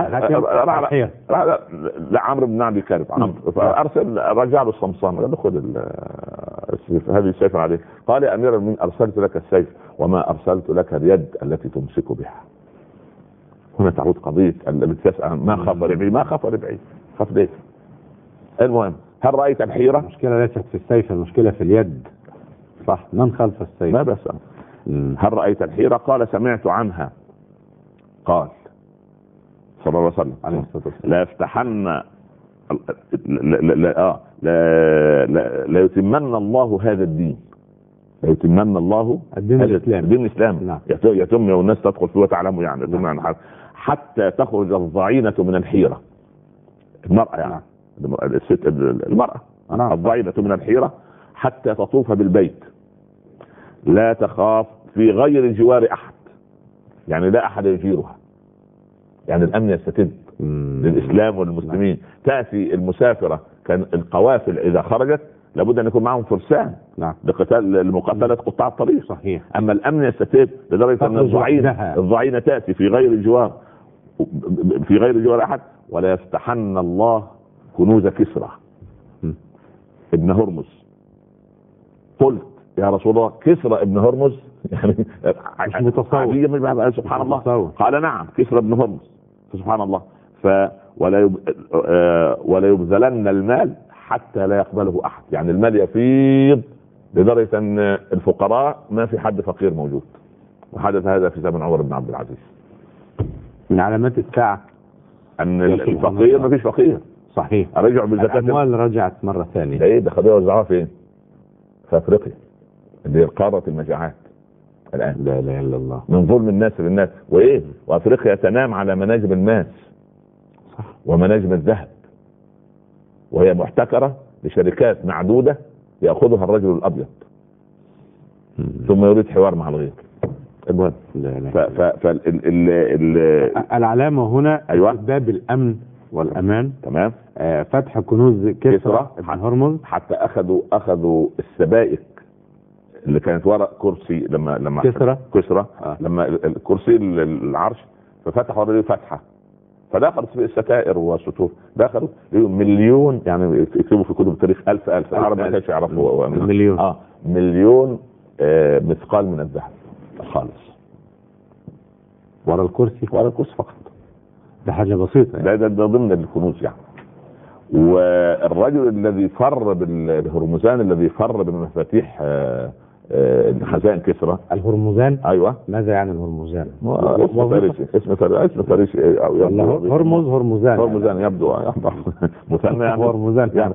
عمرو بن معدي كذب. فارسل رجع له الصمصام، قال له: خذ السيف، هذه السيف عليه. قال: يا امير المؤمنين، ارسلت لك السيف وما ارسلت لك اليد التي تمسك بها. هنا تعود قضيه التي تسال: ما خاف ربعي؟ ما خاف ربعي، خاف ليه؟ المهم، هل رايت الحيره؟ المشكله ليست في السيف، المشكله في اليد. صح. من خلف السيف. ما بس. هل رايت الحيره؟ قال: سمعت عنها. قال صلى الله عليه وسلم: لا يفتحن لا يتمن الله هذا الدين. لا يتمن الله الدين الاسلامي. الدين الاسلامي. نعم. يتم والناس تدخل فيه وتعلموا يعني. نعم. حتى تخرج الضعينة من الحيرة. المرأة يعني. نعم. الست المرأة. نعم. الضعينة من الحيرة حتى تطوف بالبيت لا تخاف في غير جوار احد، يعني لا احد يجيرها، يعني الامن يستتب للاسلام والمسلمين. تاتي المسافره، كان القوافل اذا خرجت لابد ان يكون معهم فرسان. نعم. لمقاتله قطاع الطريق. صحيح. اما الامن يستتب لدرجه ان الضعينه تاتي في غير جوار احد. ولا يفتحن الله كنوز كسرى ابن هرمز. قلت: يا رسول الله، كسرى ابن هرمز؟ يعني مش متصور. سبحان الله. قال: نعم، كسرى ابن هرمز. سبحان الله. ولا يبذلن المال حتى لا يقبله احد، يعني المال يفيض لدرجه ان الفقراء ما في حد فقير موجود. وحدث هذا في زمن عمر بن عبد العزيز. من علامات الساعه ان الفقير ما فيش فقير. صحيح. رجعوا بالزكاه. الاموال رجعت مره ثانيه. ده ايه ده؟ خدوها وزعوها فين؟ في افريقيا اللي هي قاره المجاعات الان. لا اله الا الله. من ظلم الناس للناس. وايه؟ وافريقيا تنام على مناجم الماس. صح. ومناجم الذهب، وهي محتكره لشركات معدوده ياخذها الرجل الابيض ثم يريد حوار مع الغير. المهم، العلامه هنا أيوة. باب الامن والامان. تمام. فتح كنوز كسرى ابن هرمز حتى اخذوا السبائك اللي كانت وراء كرسي لما كسرى لما الكرسي العرش، ففتحوا عليه فتحه فدخل في الستائر والسطور، دخلوا مليون، يعني يكتبوا في كتب التاريخ 1000 العرب ما كانش يعرفوا مليون مليون مثقال من الذهب خالص ورا الكرسي فقط. ده حاجه بسيطه يعني. ده ضمن الكنوز يعني. والرجل الذي فر بالهرمزان، الذي فر بمفاتيح خزائن كسرى. الهرمزان؟ ايوه. ماذا يعني الهرمزان؟ اسم فارسي هرمزان يبدو مثنى يعني هرمزان يعني.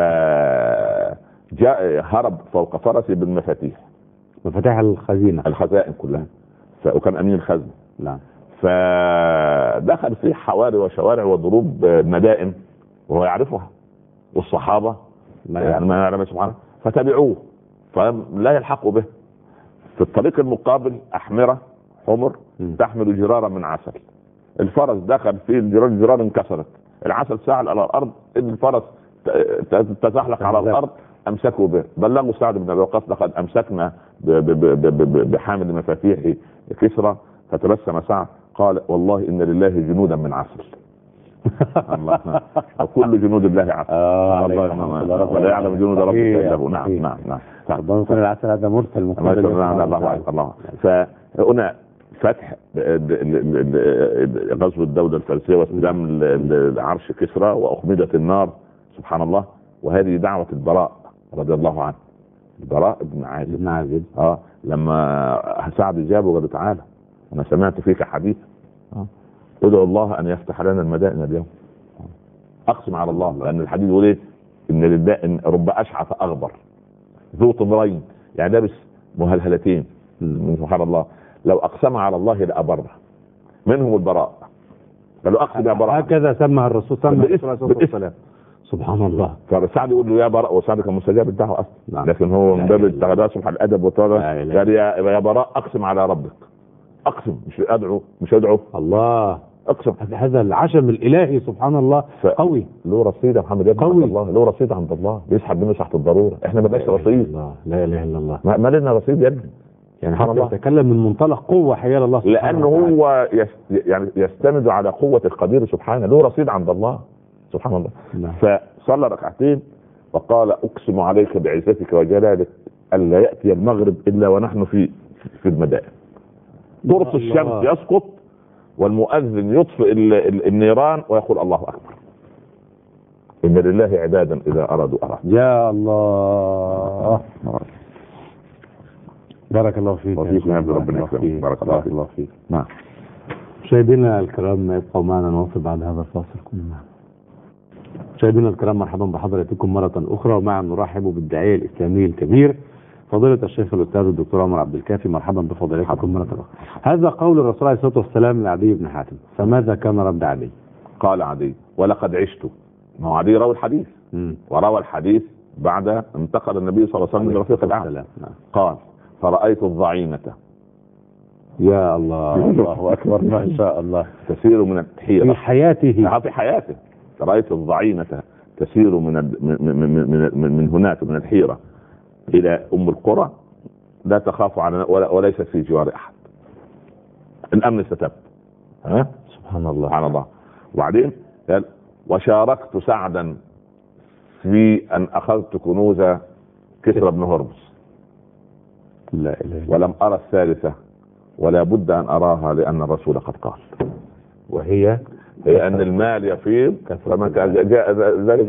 فجاء هرب فوق فرسه بالمفاتيح، مفاتيح الخزائن كلها، وكان امين الخزنه. نعم. فدخل في حواري وشوارع وضروب مدائن وهو يعرفها، والصحابه يعني ما يعلم سبحانه، فتبعوه فلا يلحقوا به. في الطريق المقابل أحمرة حمر تحمل جرارا من عسل، الفرس دخل في الجرار انكسرت، العسل ساعد على الأرض، الفرس تزحلق على الأرض، أمسكوا به، بلغوا سعد بن أبي وقاص لقد أمسكنا بحامل مفاتيح كسرى، فتبسم سعد قال والله إن لله جنودا من عسل. الله، وكل جنود الله عسل. ولا يعلم جنود ربك الا هو. نعم نعم نعم. ربنا العسل هذا مرسل مقابل. الله. فهنا فتح غزو الدولة الفارسية واستلام عرش كسرى وأخمدت النار، سبحان الله. وهذه دعوة البراء رضي الله عنه، البراء بن عازب. لما سعد جابه وقال تعالى أنا سمعت فيك حديث، ادعو الله ان يفتح لنا المدائن اليوم. اقسم على الله، لان الحديث يقول ايه؟ ان رب اشعث اغبر ذو طمرين، يعني لابس مهلهلتين، سبحان الله، لو اقسم على الله لابره، منهم البراء. قالوا اقسم يا براء، هكذا سمى الرسول صلى الله عليه وسلم. سبحان الله. فسعد يقول له يا براء، وسعد كان مستجاب الدعوه اصلا، لكن هو من باب التغذى على الادب والطاعه قال يا براء اقسم على ربك، اقسم مش ادعو الله، اقسم. هذا العشم الالهي سبحان الله قوي. له رصيد يا محمد ابن عبد الله، له رصيد عند الله، بيسحب منه ساعه الضروره. احنا ما لناش رصيد. لا اله الا الله. ما لنا رصيد يا ابني. يعني حتى يتكلم من منطلق قوه حيال الله سبحانه لانه هو يعني يستند على قوه القدير سبحانه، له رصيد عند الله سبحان الله. فصلى ركعتين وقال اقسم عليك بعزتك وجلالك الا ياتي المغرب الا ونحن في المدائن. قرص الشمس يسقط والمؤذن يطفئ النيران ويقول الله اكبر. ان لله عبادا اذا ارادوا اراد. يا الله، بارك الله فيك. ربنا يكرمك. بارك الله فيك. نعم. مشاهدينا الكرام، ابقوا معنا نواصل بعد هذا الفاصل. مشاهدينا الكرام، مرحبا بحضراتكم مرة أخرى، ومعا نرحب بالداعية الإسلامي الكبير فضيلة الشيخ الأستاذ الدكتور عمر عبد الكافي. مرحبا بفضيلتكم مرة أخرى. هذا قول الرسول عليه الصلاة والسلام لعدي بن حاتم، فماذا كان رد عدي؟ قال عدي ولقد عشت. ما هو عدي روى الحديث وروى الحديث بعد انتقل النبي صلى الله عليه وسلم لرفيق الأعلى. قال فرأيت الضعينة. يا الله، الله أكبر، ما شاء الله. تسير من الحيرة في حياته. في حياته. رأيت الضعينة تسير من هناك من الحيرة إلى أم القرى، لا تخاف على وليس في جوار أحد، الأمن ستبت. سبحان الله. سبحان الله. وبعدين قال وشاركت سعدا في أن أخذت كنوز كسرى بن هرمز. لا إله. ولم أرى الثالثة ولا بد أن أراها لأن الرسول قد قال، وهي أن المال يفيض. فما جاء ذلك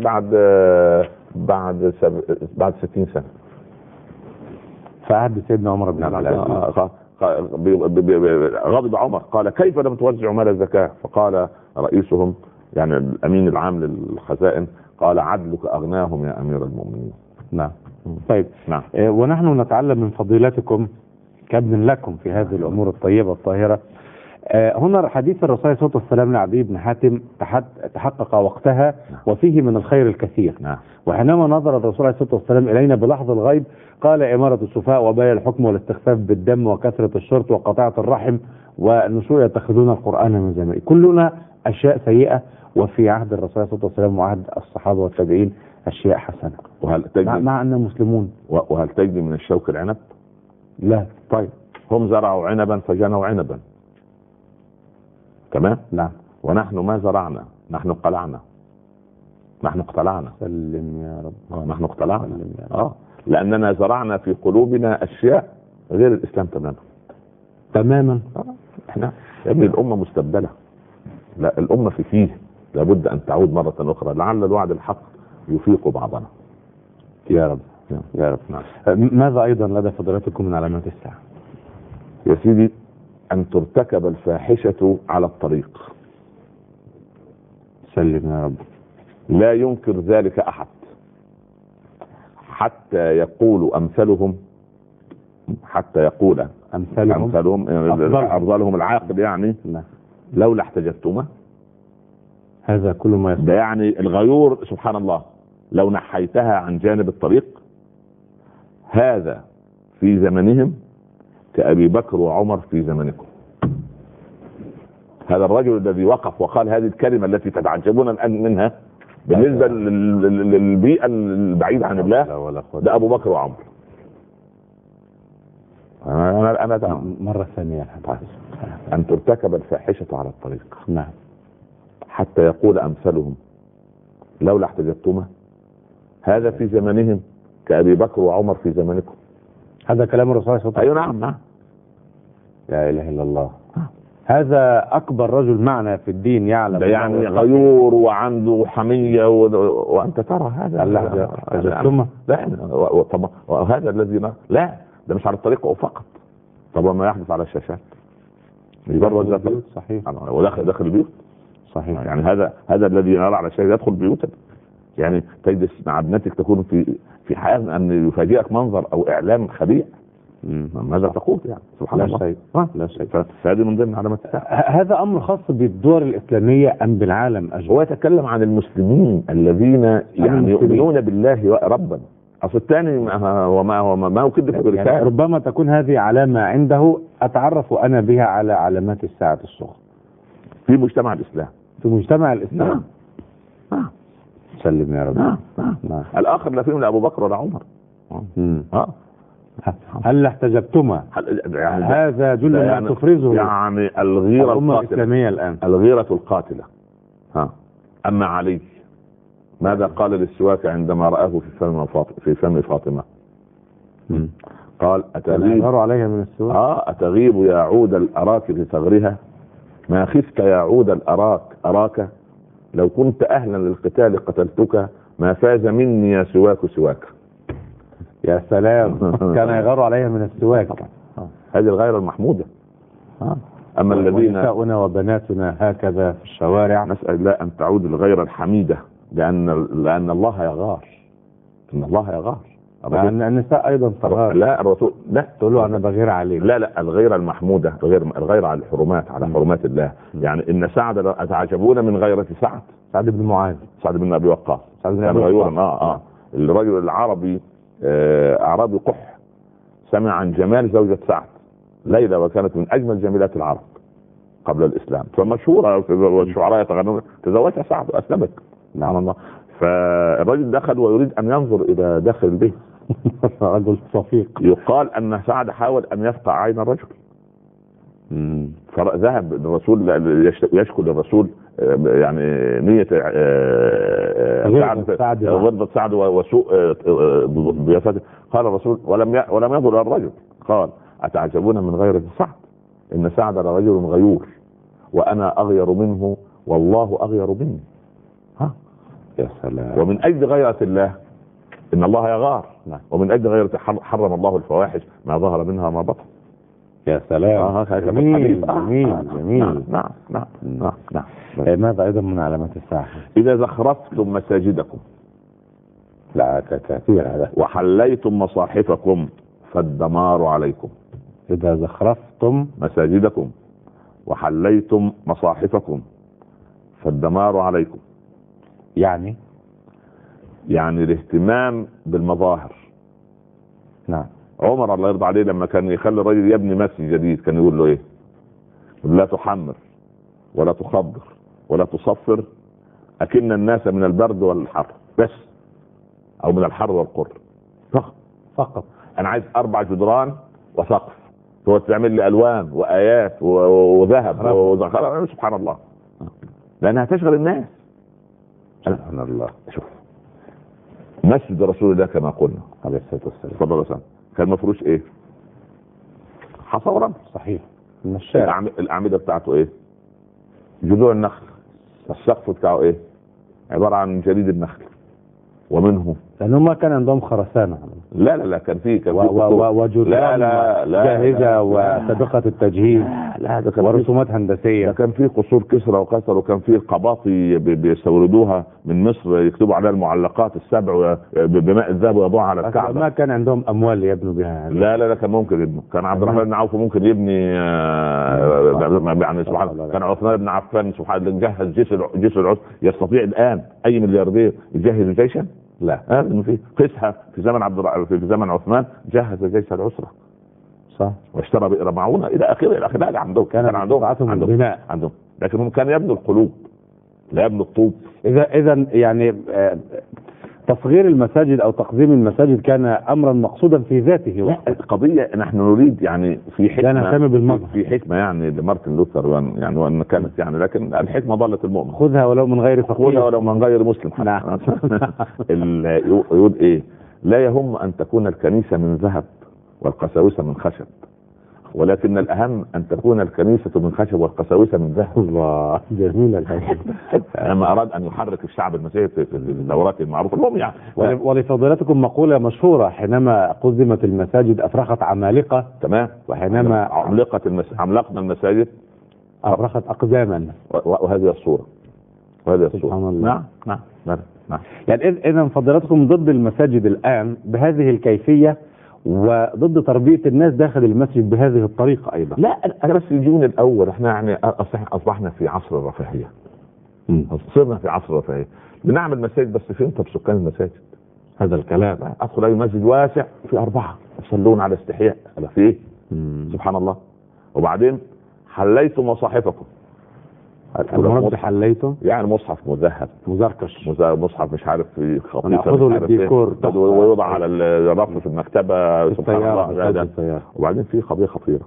بعد 60 سنة في عهد سيدنا عمر بن عبد العزيز. غضب عمر قال كيف لم توزعوا مال الزكاة؟ فقال رئيسهم يعني الأمين العام للخزائن قال عدلك أغناهم يا أمير المؤمنين. نعم. طيب. نعم. ونحن نتعلم من فضيلتكم كابن لكم في هذه الأمور الطيبة الطاهرة. هنا حديث الرسول عليه الصلاة والسلام لعدي بن حاتم تحقق وقتها وفيه من الخير الكثير. وحينما نظر الرسول عليه الصلاة والسلام إلينا بلحظ الغيب قال إمارة السفهاء وبيع الحكم والاستخفاف بالدم وكثرة الشرط وقطاعة الرحم والنسوء يتخذون القرآن من زمان، كلنا أشياء سيئة، وفي عهد الرسول عليه الصلاة والسلام وعهد الصحابة والتابعين أشياء حسنة. وهل تجد مع أننا مسلمون. وهل تجد من الشوك العنب؟ لا. طيب هم زرعوا عنبا فجنوا عنبا. تمام. نعم. ونحن ما زرعنا، نحن قلعنا. سلم يا رب. نحن اقتلعنا. لأننا زرعنا في قلوبنا أشياء غير الإسلام تماما. احنا يا ابني الأمة مستبدلة. لا، الأمة فيه لابد أن تعود مرة أخرى، لعل الوعد الحق يفيق بعضنا. يا رب. يا رب. ماذا أيضا لدى فضيلتكم من علامات الساعة؟ يا سيدي، أن ترتكب الفاحشة على الطريق. سلم يا رب. لا ينكر ذلك أحد حتى يقول أمثلهم أفضلهم العاقل يعني لا. لولا احتجبتما. هذا كل ما ده يعني الغيور سبحان الله لو نحيتها عن جانب الطريق. هذا في زمنهم كأبي بكر وعمر في زمنكم. هذا الرجل الذي وقف وقال هذه الكلمة التي تتعجبون الآن منها بالنسبة للبيئة البعيدة عن الله، ده أبو بكر وعمر. أنا مرة ثانية أن ترتكب الفاحشة على الطريق. نعم. حتى يقول أمثلهم لولا احتجبتما. هذا في زمنهم كأبي بكر وعمر في زمنكم. هذا كلام الرسول صلى الله عليه وسلم. أيوة نعم نعم. لا إله إلا الله. هذا أكبر رجل معنا في الدين يعلم. ده يعني غيور وعنده حمية وأنت ترى هذا. ثم لا طبعا وهذا الذي لا ده مش على الطريق فقط. طبعا ما يحدث على الشاشات يبرز البيوت. صحيح. وداخل البيوت. صحيح. يعني هذا الذي يرى على الشاشة يدخل بيوتك. يعني تجلس مع ابنتك تكون في حال أن يفاجئك منظر أو إعلام خبيث. ماذا تقول يعني سبحان الله. لا شيء. فهذه من ضمن علامات الساعة. هذا أمر خاص بالدول الإسلامية أم بالعالم أجمع؟ هو يتكلم عن المسلمين الذين يعني يؤمنون بالله ربا. أصل الثاني ما هو كده في يعني ربما تكون هذه علامة عنده أتعرف أنا بها على علامات الساعة الصغرى في مجتمع الإسلام. في مجتمع الإسلام. سلم يا رب. نعم. الآخر لا فيهم لأبو بكر ولا عمر. هل احتجبتما؟ يعني هذا جل ما تفرزه يعني الغيرة الأمة الإسلامية الآن. الغيرة القاتلة. أما علي ماذا قال للسواك عندما رآه في فم فاطمة؟ قال أتغيب عليها من السواك. أتغيب يا عود الأراك لثغرها ما خفت يا عود الأراك أراك لو كنت أهلا للقتال قتلتك ما فاز مني يا سواك. يا سلام. كان يغار عليها من السواك. هذه الغيرة المحمودة. أما الذين نساؤنا وبناتنا هكذا في الشوارع. نسأل الله أن تعود الغيرة الحميدة لأن الله يغار. إن الله يغار. لأن النساء أيضا تغار. لا الرسول لا تقول له أنا بغير عليك. لا الغيرة المحمودة الغيرة على الحرمات على حرمات الله. يعني إن سعد أتعجبون من غيرة سعد بن معاذ. سعد بن أبي وقاص. الرجل العربي أعرابي قح سمع عن جمال زوجة سعد ليلى وكانت من أجمل جميلات العرب قبل الإسلام فمشهورة والشعراء يتغنون تزوجها سعد وأسلمت. نعم الله. فالرجل دخل ويريد أن ينظر إلى داخل البيت. رجل صفيق. يقال أن سعد حاول أن يفقع عين الرجل. فذهب الرسول يشكو للرسول يعني نية غضبة سعد وسوء ضيافته. قال الرسول ولم ينظر إلى الرجل قال أتعجبون من غيرة سعد إن سعد رجل غيور وأنا أغير منه والله أغير مني. يا سلام. ومن أجل غيرة الله إن الله يغار. ومن أجل غيرة حرم الله الفواحش ما ظهر منها ما بطن. يا سلام. جميل. نعم. ماذا أيضا من علامات الساعة؟ إذا زخرفتم مساجدكم. لا كثير هذا. وحليتم مصاحفكم فالدمار عليكم. إذا زخرفتم مساجدكم وحليتم مصاحفكم فالدمار عليكم. يعني الاهتمام بالمظاهر. نعم. عمر الله يرضى عليه لما كان يخلي الرجل يبني مسجد جديد كان يقول له ايه؟ لا تحمر ولا تخضر ولا تصفر اكن الناس من البرد والحر بس او من الحر والقر فقط. انا عايز 4 جدران وسقف هو تعمل لي الوان وايات وذهب وزخرف. سبحان الله. لانها تشغل الناس. سبحان الله. شوف مسجد رسول الله كما قلنا عليه الصلاه والسلام صلى الله عليه وسلم كان مفروش ايه؟ حصى ورمل. صحيح. الاعمده بتاعته ايه؟ جذوع النخل. السقف بتاعه ايه؟ عباره عن جليد النخل ومنه لأنهم ما كان عندهم خرسانة. لا كان في وجدران جاهزة وسابقة التجهيز. لا ده كان ورسومات هندسية. ده كان في قصور كسرى وقيصر، وكان في قباطي بيستوردوها من مصر يكتبوا عليها المعلقات السبع بماء الذهب ويضعها على الكعبة. ما كان عندهم أموال يبنوا بها. لا كان ممكن يبنوا. كان عبد الرحمن بن عوف ممكن يبني يعني سبحان الله. كان عثمان بن عفان سبحان الله جهز جيش العسر. يستطيع الآن أي ملياردير يجهز جيشا؟ لا. في قسها في زمن عثمان جهز جيش العسرة، صح، واشترى بئر معونة إلى آخره. لا عندهم كان عندهم لكن هم كانوا يبنوا القلوب لا يبنوا الطوب. إذا يعني تصغير المساجد او تقديم المساجد كان امرا مقصودا في ذاته. لا قضيه نحن نريد يعني في حكمه، نهتم بالمظهر، في حكمه يعني لمارتن لوثر يعني وان كانت يعني، لكن الحكمه ضلت المؤمن. خذها ولو من غير فقير، خذها ولو من غير مسلم. نعم. يقول ايه؟ لا يهم ان تكون الكنيسه من ذهب والقساوسه من خشب، ولكن الأهم أن تكون الكنيسة من خشب والقساوسة من ذهب. الله، جميل. لما أراد أن يحرك الشعب المسيحي في الدورات المعروفة لهم يعني. ولفضيلتكم مقولة مشهورة: حينما قدمت المساجد أفرخت عمالقة. تمام. وحينما عملقنا المساجد أفرخت أقداما. وهذه الصورة. سبحان الله. نعم. يعني إذا فضيلتكم ضد المساجد الآن بهذه الكيفية، وضد تربية الناس داخل المسجد بهذه الطريقة أيضا. لا أنا بس يجون الأول، احنا يعني أصبحنا في عصر الرفاهية. صرنا في عصر الرفاهية، بنعمل مساجد بس فين طب سكان المساجد؟ هذا الكلام. أدخل أي مسجد واسع في 4 يصلون على استحياء، على فيه سبحان الله. وبعدين حليتم مصاحفكم. المراد حليتم يعني مصحف مذهب مزركش، مصحف مش عارف في خطيطه ناخذه للديكور ويوضع على الرف في المكتبه سبحان الله. وبعدين في قضيه خطيره: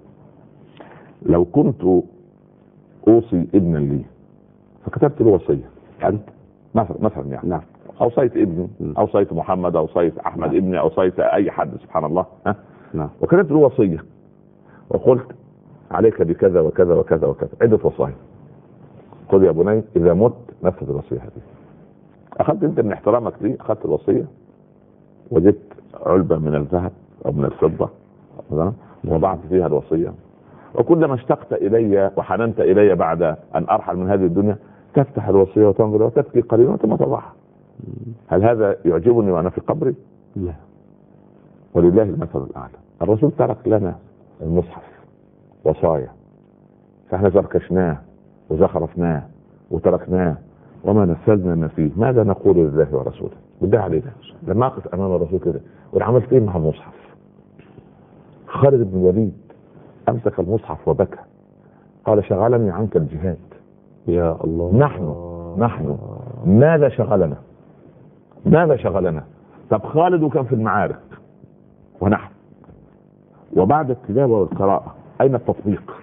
لو كنت اوصي ابنا لي فكتبت له وصيه، انت مثلا يعني نعم، اوصيت ابني، اوصيت محمد، اوصيت احمد ابني، اوصيت اي حد سبحان الله، نعم، وكتبت له وصيه وقلت عليك بكذا وكذا وكذا وكذا، عده وصايا. خذ يا بني اذا مت نفذ الوصيه هذه. اخذت انت من احترامك لي، اخذت الوصيه وجدت علبه من الذهب او من الفضه ووضعت فيها الوصيه، وكلما اشتقت الي وحننت الي بعد ان ارحل من هذه الدنيا تفتح الوصيه وتنظر وتبكي قليلا ثم تضعها. هل هذا يعجبني وانا في قبري؟ لا. ولله المثل الاعلى. الرسول ترك لنا المصحف وصايا، فاحنا زركشناه وزخرفناه وتركناه وما نفذنا ما فيه. ماذا نقول لله ورسوله؟ بالله عليك لما اقف امام الرسول كده وعملت ايه مع المصحف؟ خالد بن الوليد امسك المصحف وبكى، قال شغلني عنك الجهاد. يا الله. نحن ماذا شغلنا؟ طب خالد كان في المعارك ونحن، وبعد التلاوه والقراءه اين التطبيق؟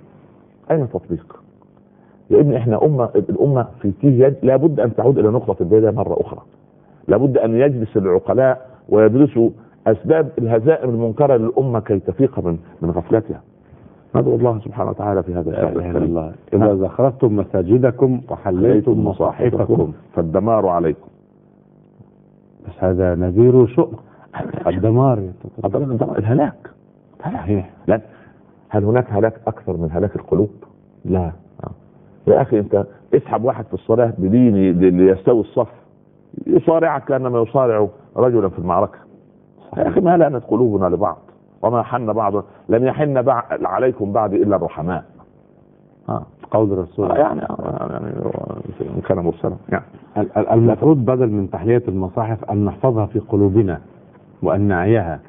يا ابني احنا الامه في تيه، لابد ان تعود الى نقطه البدايه مره اخرى. لابد ان يجلس العقلاء ويدرسوا اسباب الهزائم المنكره للامه كي تفيق من غفلتها. ندعو الله سبحانه وتعالى في هذا الشهر. اذا زخرفتم مساجدكم وحليتم مصاحفكم فالدمار عليكم. بس هذا نذير شؤم الدمار، الهلاك. لا، هل هناك هلاك اكثر من هلاك القلوب؟ لا. يا اخي انت اسحب واحد في الصلاه بديني ليستوي الصف يصارعك كانما يصارع رجلا في المعركه. يا اخي ما لانت قلوبنا لبعض وما حن بعض، لن يحن عليكم بعد الا الرحماء. قول الرسول يعني كان مرسلا. يعني المفروض بدل من تحلية المصاحف ان نحفظها في قلوبنا وان نعيها.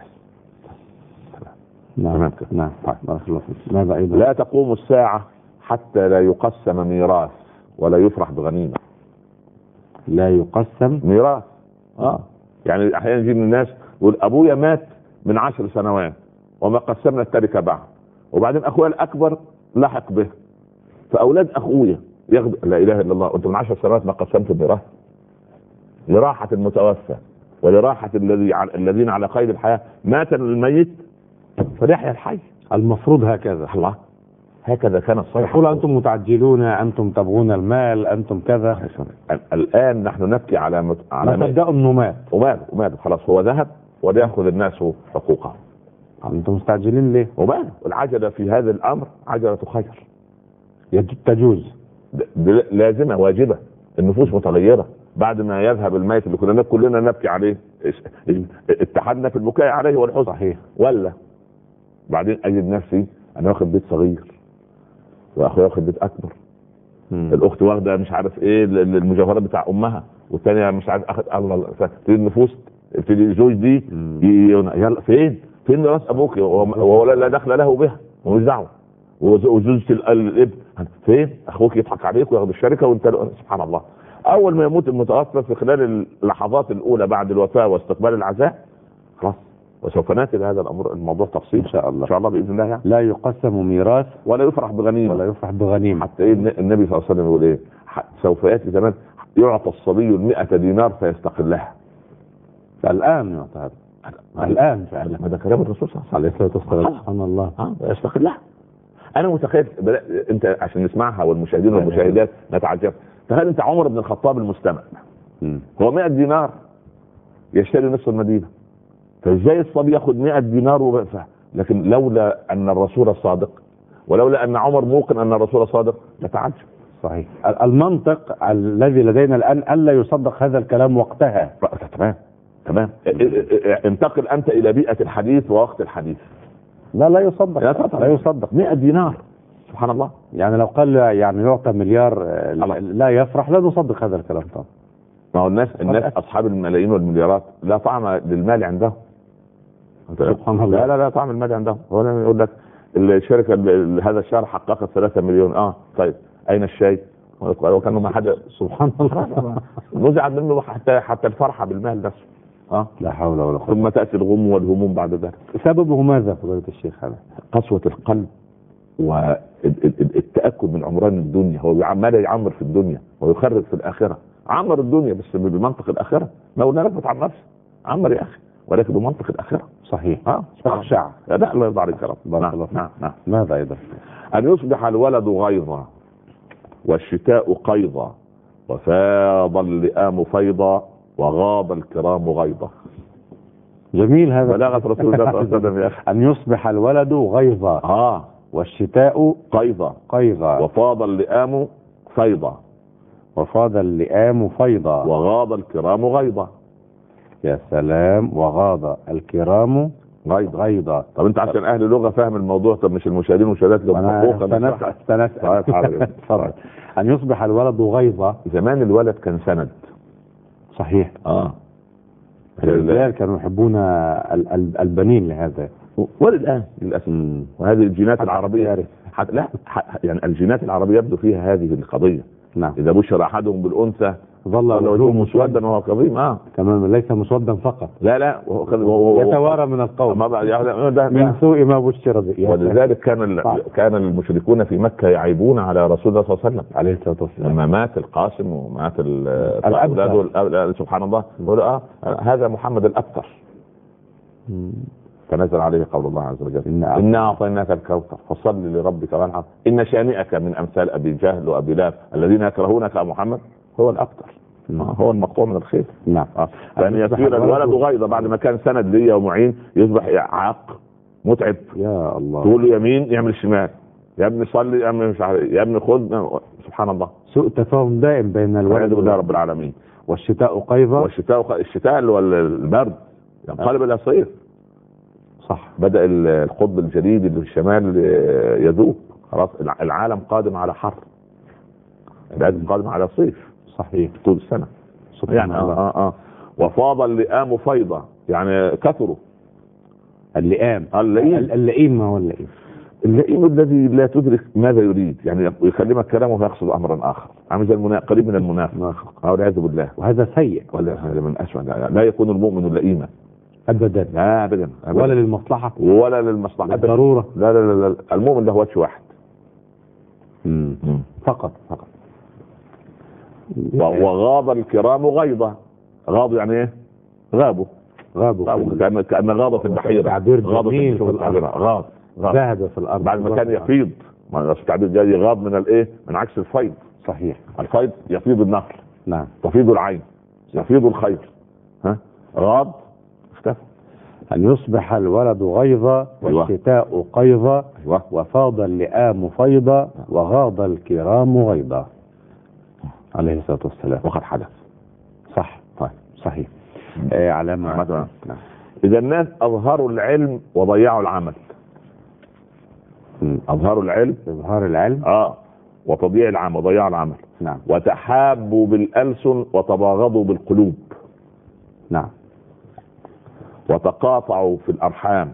نعم. بارك الله فيك. ماذا ايضا؟ لا تقوم الساعه حتى لا يقسم ميراث ولا يفرح بغنيمه. لا يقسم ميراث. يعني احيانا يجي من الناس يقول ابويا مات من 10 سنوات وما قسمنا التركه بعد، وبعدين اخويا الاكبر لحق به، فاولاد اخويا لا اله الا الله، انت من 10 سنوات ما قسمت الميراث؟ لراحه المتوفى ولراحه الذين على قيد الحياه. مات الميت فليحيا الحي. المفروض هكذا. الله، هكذا كان الصالح. يقول أنتم متعجلون، أنتم تبغون المال، أنتم كذا. الآن نحن نبكي على ما صدقوا إنه مات وماله خلاص، هو ذهب وليأخذ الناس حقوقهم. أنتم مستعجلين ليه؟ وماله، العجلة في هذا الأمر عجلة خير، تجوز، لازمة واجبة. النفوس متغيرة بعد ما يذهب الميت اللي كلنا نبكي عليه، اتحدنا في البكاء عليه والحزن. صحيح. ولا بعدين أجد نفسي أنا واخد بيت صغير وأخويا واخد بيت أكبر، الأخت واخدة مش عارف إيه المجوهرات بتاع أمها، والثانية مش عارف أخد. الله، تبتدي النفوس، تبتدي الزوج دي يلا فين راس أبوك وهو لا دخل له بها ومش دعوة، وزوجة الابن فين؟ أخوك يضحك عليك وياخد الشركة وأنت. سبحان الله. أول ما يموت المتوفى في خلال اللحظات الأولى بعد الوفاة واستقبال العزاء خلاص، وسوف ناتي لهذا الموضوع تفصيل إن شاء الله. إن شاء الله بإذن الله. يعني لا يقسم ميراث ولا يفرح بغنيمة. حتى إيه النبي صلى الله عليه وسلم يقول إيه؟ سوف يأتي زمان يعطى الصبي 100 دينار فيستقلها. الآن يعطى هذا الآن فعلا. ما ده كلام الرسول صلى الله عليه وسلم. سبحان الله. يستقلها. أنا متخيل أنت عشان نسمعها والمشاهدين والمشاهدات نتعجب. تخيل أنت عمر بن الخطاب المستمع، هو 100 دينار يشتري نصف المدينة، فازاي الصبي ياخد 100 دينار وبقى؟ لكن لولا ان الرسول صادق، ولولا ان عمر موقن ان الرسول صادق لتعجب. صحيح. المنطق الذي لدينا الان الا يصدق هذا الكلام وقتها. تمام. انتقل انت الى بيئة الحديث ووقت الحديث. لا يصدق 100 دينار. سبحان الله. يعني لو قال يعني يعطى مليار لا يفرح، لا نصدق هذا الكلام طبعا. ما هو الناس اصحاب الملايين والمليارات لا طعم للمال عندهم. سبحان الله. لا طعم المال عندهم. هو يقول لك الشركه هذا الشهر حققت 3 مليون. طيب اين الشيء؟ وكانوا ما حدا. سبحان الله. نزع منه حتى الفرحه بالمال نفسه. لا حول ولا قوه. ثم تاتي الغم والهموم بعد ذلك. سببه ماذا فضيلة الشيخ؟ هذا قسوه القلب والتاكد من عمران الدنيا. هو عمال يعمر في الدنيا ويخرب في الاخره. عمر الدنيا بس بمنطق الاخره. ما قلنا لك عن نفسك، عمر يا اخي، ولكن بمنطق الاخره. صحيح. اخشع. لا الله يرضى عليك يا رب. نعم. ماذا ايضا؟ ان يصبح الولد غيظا والشتاء قيظا وفاض اللئام فيضا وغاب الكرام غيظا. جميل هذا بلاغة رسول الله صلى الله عليه وسلم يا اخي. ان يصبح الولد غيظا والشتاء قيظا وفاض اللئام فيضا وغاب الكرام غيظا. يا سلام. وغاب الكرام غيظا. طب انت عشان اهل لغه فاهم الموضوع، طب مش المشاهدين والمشاهدات اللي سنسأل. ان يصبح الولد غيظا. زمان الولد كان سند. صحيح. الرجال كانوا يحبون البنين لهذا، والان للاسف. وهذه الجينات العربيه يعني الجينات العربيه يبدو فيها هذه القضيه. نعم. اذا بشر احدهم بالانثى ظل وجهه مسودا وهو كظيم. تماما. ليس مسودا فقط، لا يتوارى من القوم من سوء ما بشر به. ولذلك كان المشركون في مكة يعيبون على رسول الله صلى الله عليه وسلم عليه الصلاة والسلام لما مات القاسم ومات الأولاد. سبحان الله. يقول هذا محمد الأبتر. فنزل عليه قول الله عز وجل إنا أعطيناك الكوثر فصل لربك وانحر إن شانئك من أمثال أبي جهل وأبي لهب الذين يكرهونك يا محمد هو الأبتر. هو المقطوع من الخير. نعم. فأن يصير الولد غيظا بعد ما كان سند ليا ومعين يصبح عاق متعب. يا الله. تقول له يمين يعمل شمال، يا ابني صلي، يا ابني مش عارف، يا ابني خذ. سبحان الله. سوء تفاهم دائم بين الولد والله رب العالمين. والشتاء قيظا. الشتاء اللي هو البرد ينقلب الى صيف. صح. بدأ القطب الجليدي اللي في الشمال يذوب. خلاص العالم قادم على حر، العالم قادم على صيف. صحيح. طول السنة. سبحان الله. وفاض اللئام فيضا يعني كثروا. اللئيم ما هو اللئيم؟ اللئيم الذي لا تدرك ماذا يريد، يعني يكلمك كلامه ويقصد امرا اخر، عامل زي قريب من المنافق والعياذ بالله. وهذا سيء. هذا من اسوء. لا يكون المؤمن لئيما ابدا. لا ابدا. ولا للمصلحه ضروره. لا المؤمن له وجه واحد فقط. وغاب الكرام غيظا. غاب يعني ايه؟ غابوا كأن غاب في البحيرة. تعبير جميل في الأرض. غاب ذهب في الأرض بعد ما كان يفيض ما التعبير جاي يغاض من الايه؟ من عكس الفيض. صحيح. الفيض يفيض النخل، نعم، تفيض العين، يفيض الخير. غاض اختفى. أن يصبح الولد غيظا والشتاء قيظا وفاض اللئام فيضا وغاض الكرام غيضا عليه الصلاة والسلام. وقد حدث. صح. طيب صحيح. علامة مثلا إذا الناس أظهروا العلم وضيعوا العمل. أظهروا العلم، إظهار العلم وتضييع العمل وضياع العمل. نعم. وتحابوا بالألسن وتباغضوا بالقلوب. نعم. وتقاطعوا في الأرحام،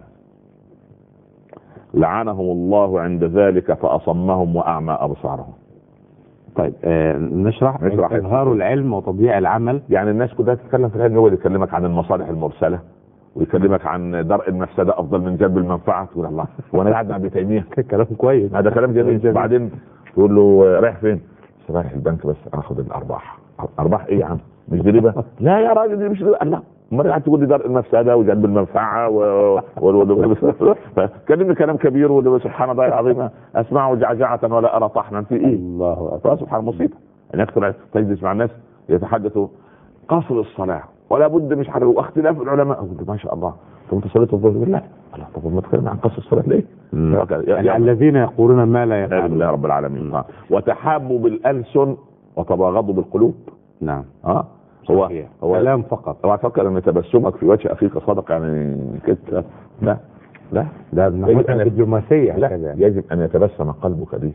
لعنهم الله عند ذلك فأصمهم وأعمى أبصارهم. طيب نشرح إظهار العلم وتضييع العمل. يعني الناس كلها تتكلم في العلم، هو اللي يكلمك عن المصالح المرسلة ويكلمك عن درء المفسدة أفضل من جلب المنفعة. تقول الله، وأنا قاعد مع ابن تيمية. كلام كويس، هذا كلام جميل. بعدين تقول له رايح فين؟ رايح البنك بس أخذ الأرباح. أرباح إيه يا عم؟ مش دي ربا؟ لا يا راجل دي مش ربا. لا، مرة قاعد تقول لي درء المفسدة وجلب المنفعة كلمني كلام كبير وسبحان الله العظيم أسمعه جعجعة ولا أرى طحنا في إيه؟ الله أكبر. سبحان مصيبة أن يكثر تجلس مع الناس يتحدثوا قصر الصلاة ولا بد مش عارف واختلاف العلماء. أقول ما شاء الله، طب أنت صليت الظهر بالله؟ طب ما تكلم عن قصر الصلاة ليه؟ يعني الذين يقولون ما لا يفعلون. الله رب العالمين. وتحابوا بالألسن وتباغضوا بالقلوب. نعم. هو كلام فقط. اوعى تفكر ان تبسمك في وجه اخيك صدق يعني كده. لا لا، ده ناحية دبلوماسية. لا، يجب ان يتبسم قلبك به.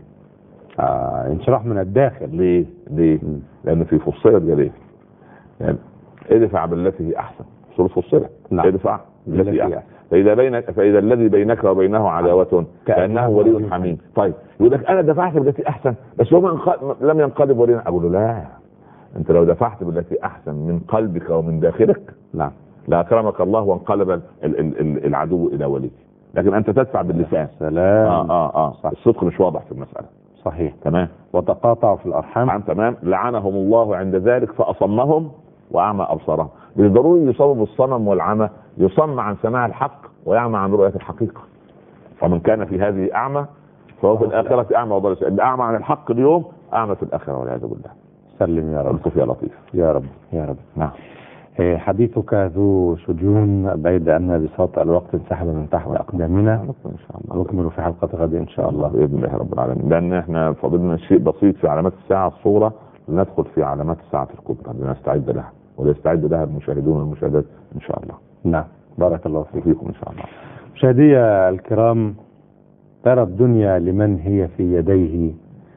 انشراح من الداخل. ليه؟ لان في فصيلة جليل يعني ادفع بالتي هي احسن. سورة فصيلة. نعم. ادفع بالتي احسن فاذا الذي بينك وبينه عداوة كانه ولي حميم. طيب يقول لك انا دفعت بالتي احسن بس هو لم ينقلب ولينا. اقول له لا، انت لو دفعت بالتي احسن من قلبك ومن داخلك نعم لا اكرمك الله وانقلب العدو الى ولي. لكن انت تدفع باللسان. سلام. الصدق مش واضح في المسألة. صحيح. تمام. وتقاطعوا في الارحام. تمام. لعنهم الله عند ذلك فاصمهم واعمى ابصارهم. بالضروري يصوب الصنم والعمى، يصم عن سماع الحق ويعمى عن رؤية الحقيقة. ومن كان في هذه اعمى فهو في الاخرة اعمى وضل السبيل. اعمى عن الحق اليوم اعمى في الاخرة والعياذ بالله. سلم يا رب. الطف يا لطيف. يا رب يا رب. نعم. حديثك ذو شجون بيد أن بساط الوقت انسحب من تحت أقدامنا. إن شاء الله نكمل في حلقة غد إن شاء الله بإذن الله رب العالمين. لأن احنا فاضلنا شيء بسيط في علامات الساعة الصغرى، ندخل في علامات الساعة الكبرى لنستعد لها وليستعد لها المشاهدون والمشاهدات إن شاء الله. نعم. بارك الله فيكم إن شاء الله. مشاهدي الكرام، ترى الدنيا لمن هي في يديه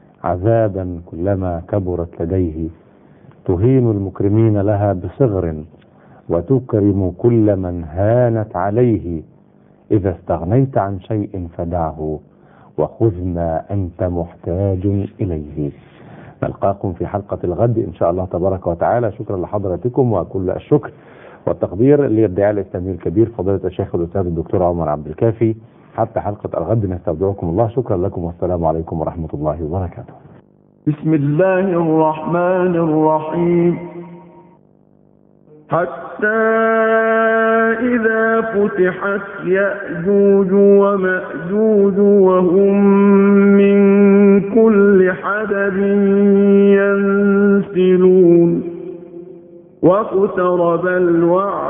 عذابا كلما كبرت لديه، تهين المكرمين لها بصغر وتكرم كل من هانت عليه. إذا استغنيت عن شيء فدعه وخذ ما أنت محتاج إليه. نلقاكم في حلقة الغد إن شاء الله تبارك وتعالى. شكرا لحضراتكم وكل الشكر والتقدير للداعية الإسلامي الكبير فضيلة الشيخ الأستاذ الدكتور عمر عبد الكافي. حتى حلقة الغد نستودعكم الله. شكرا لكم والسلام عليكم ورحمة الله وبركاته. بسم الله الرحمن الرحيم. حتى إذا فتحت يأجوج ومأجوج وهم من كل حدب ينسلون واقترب الوعد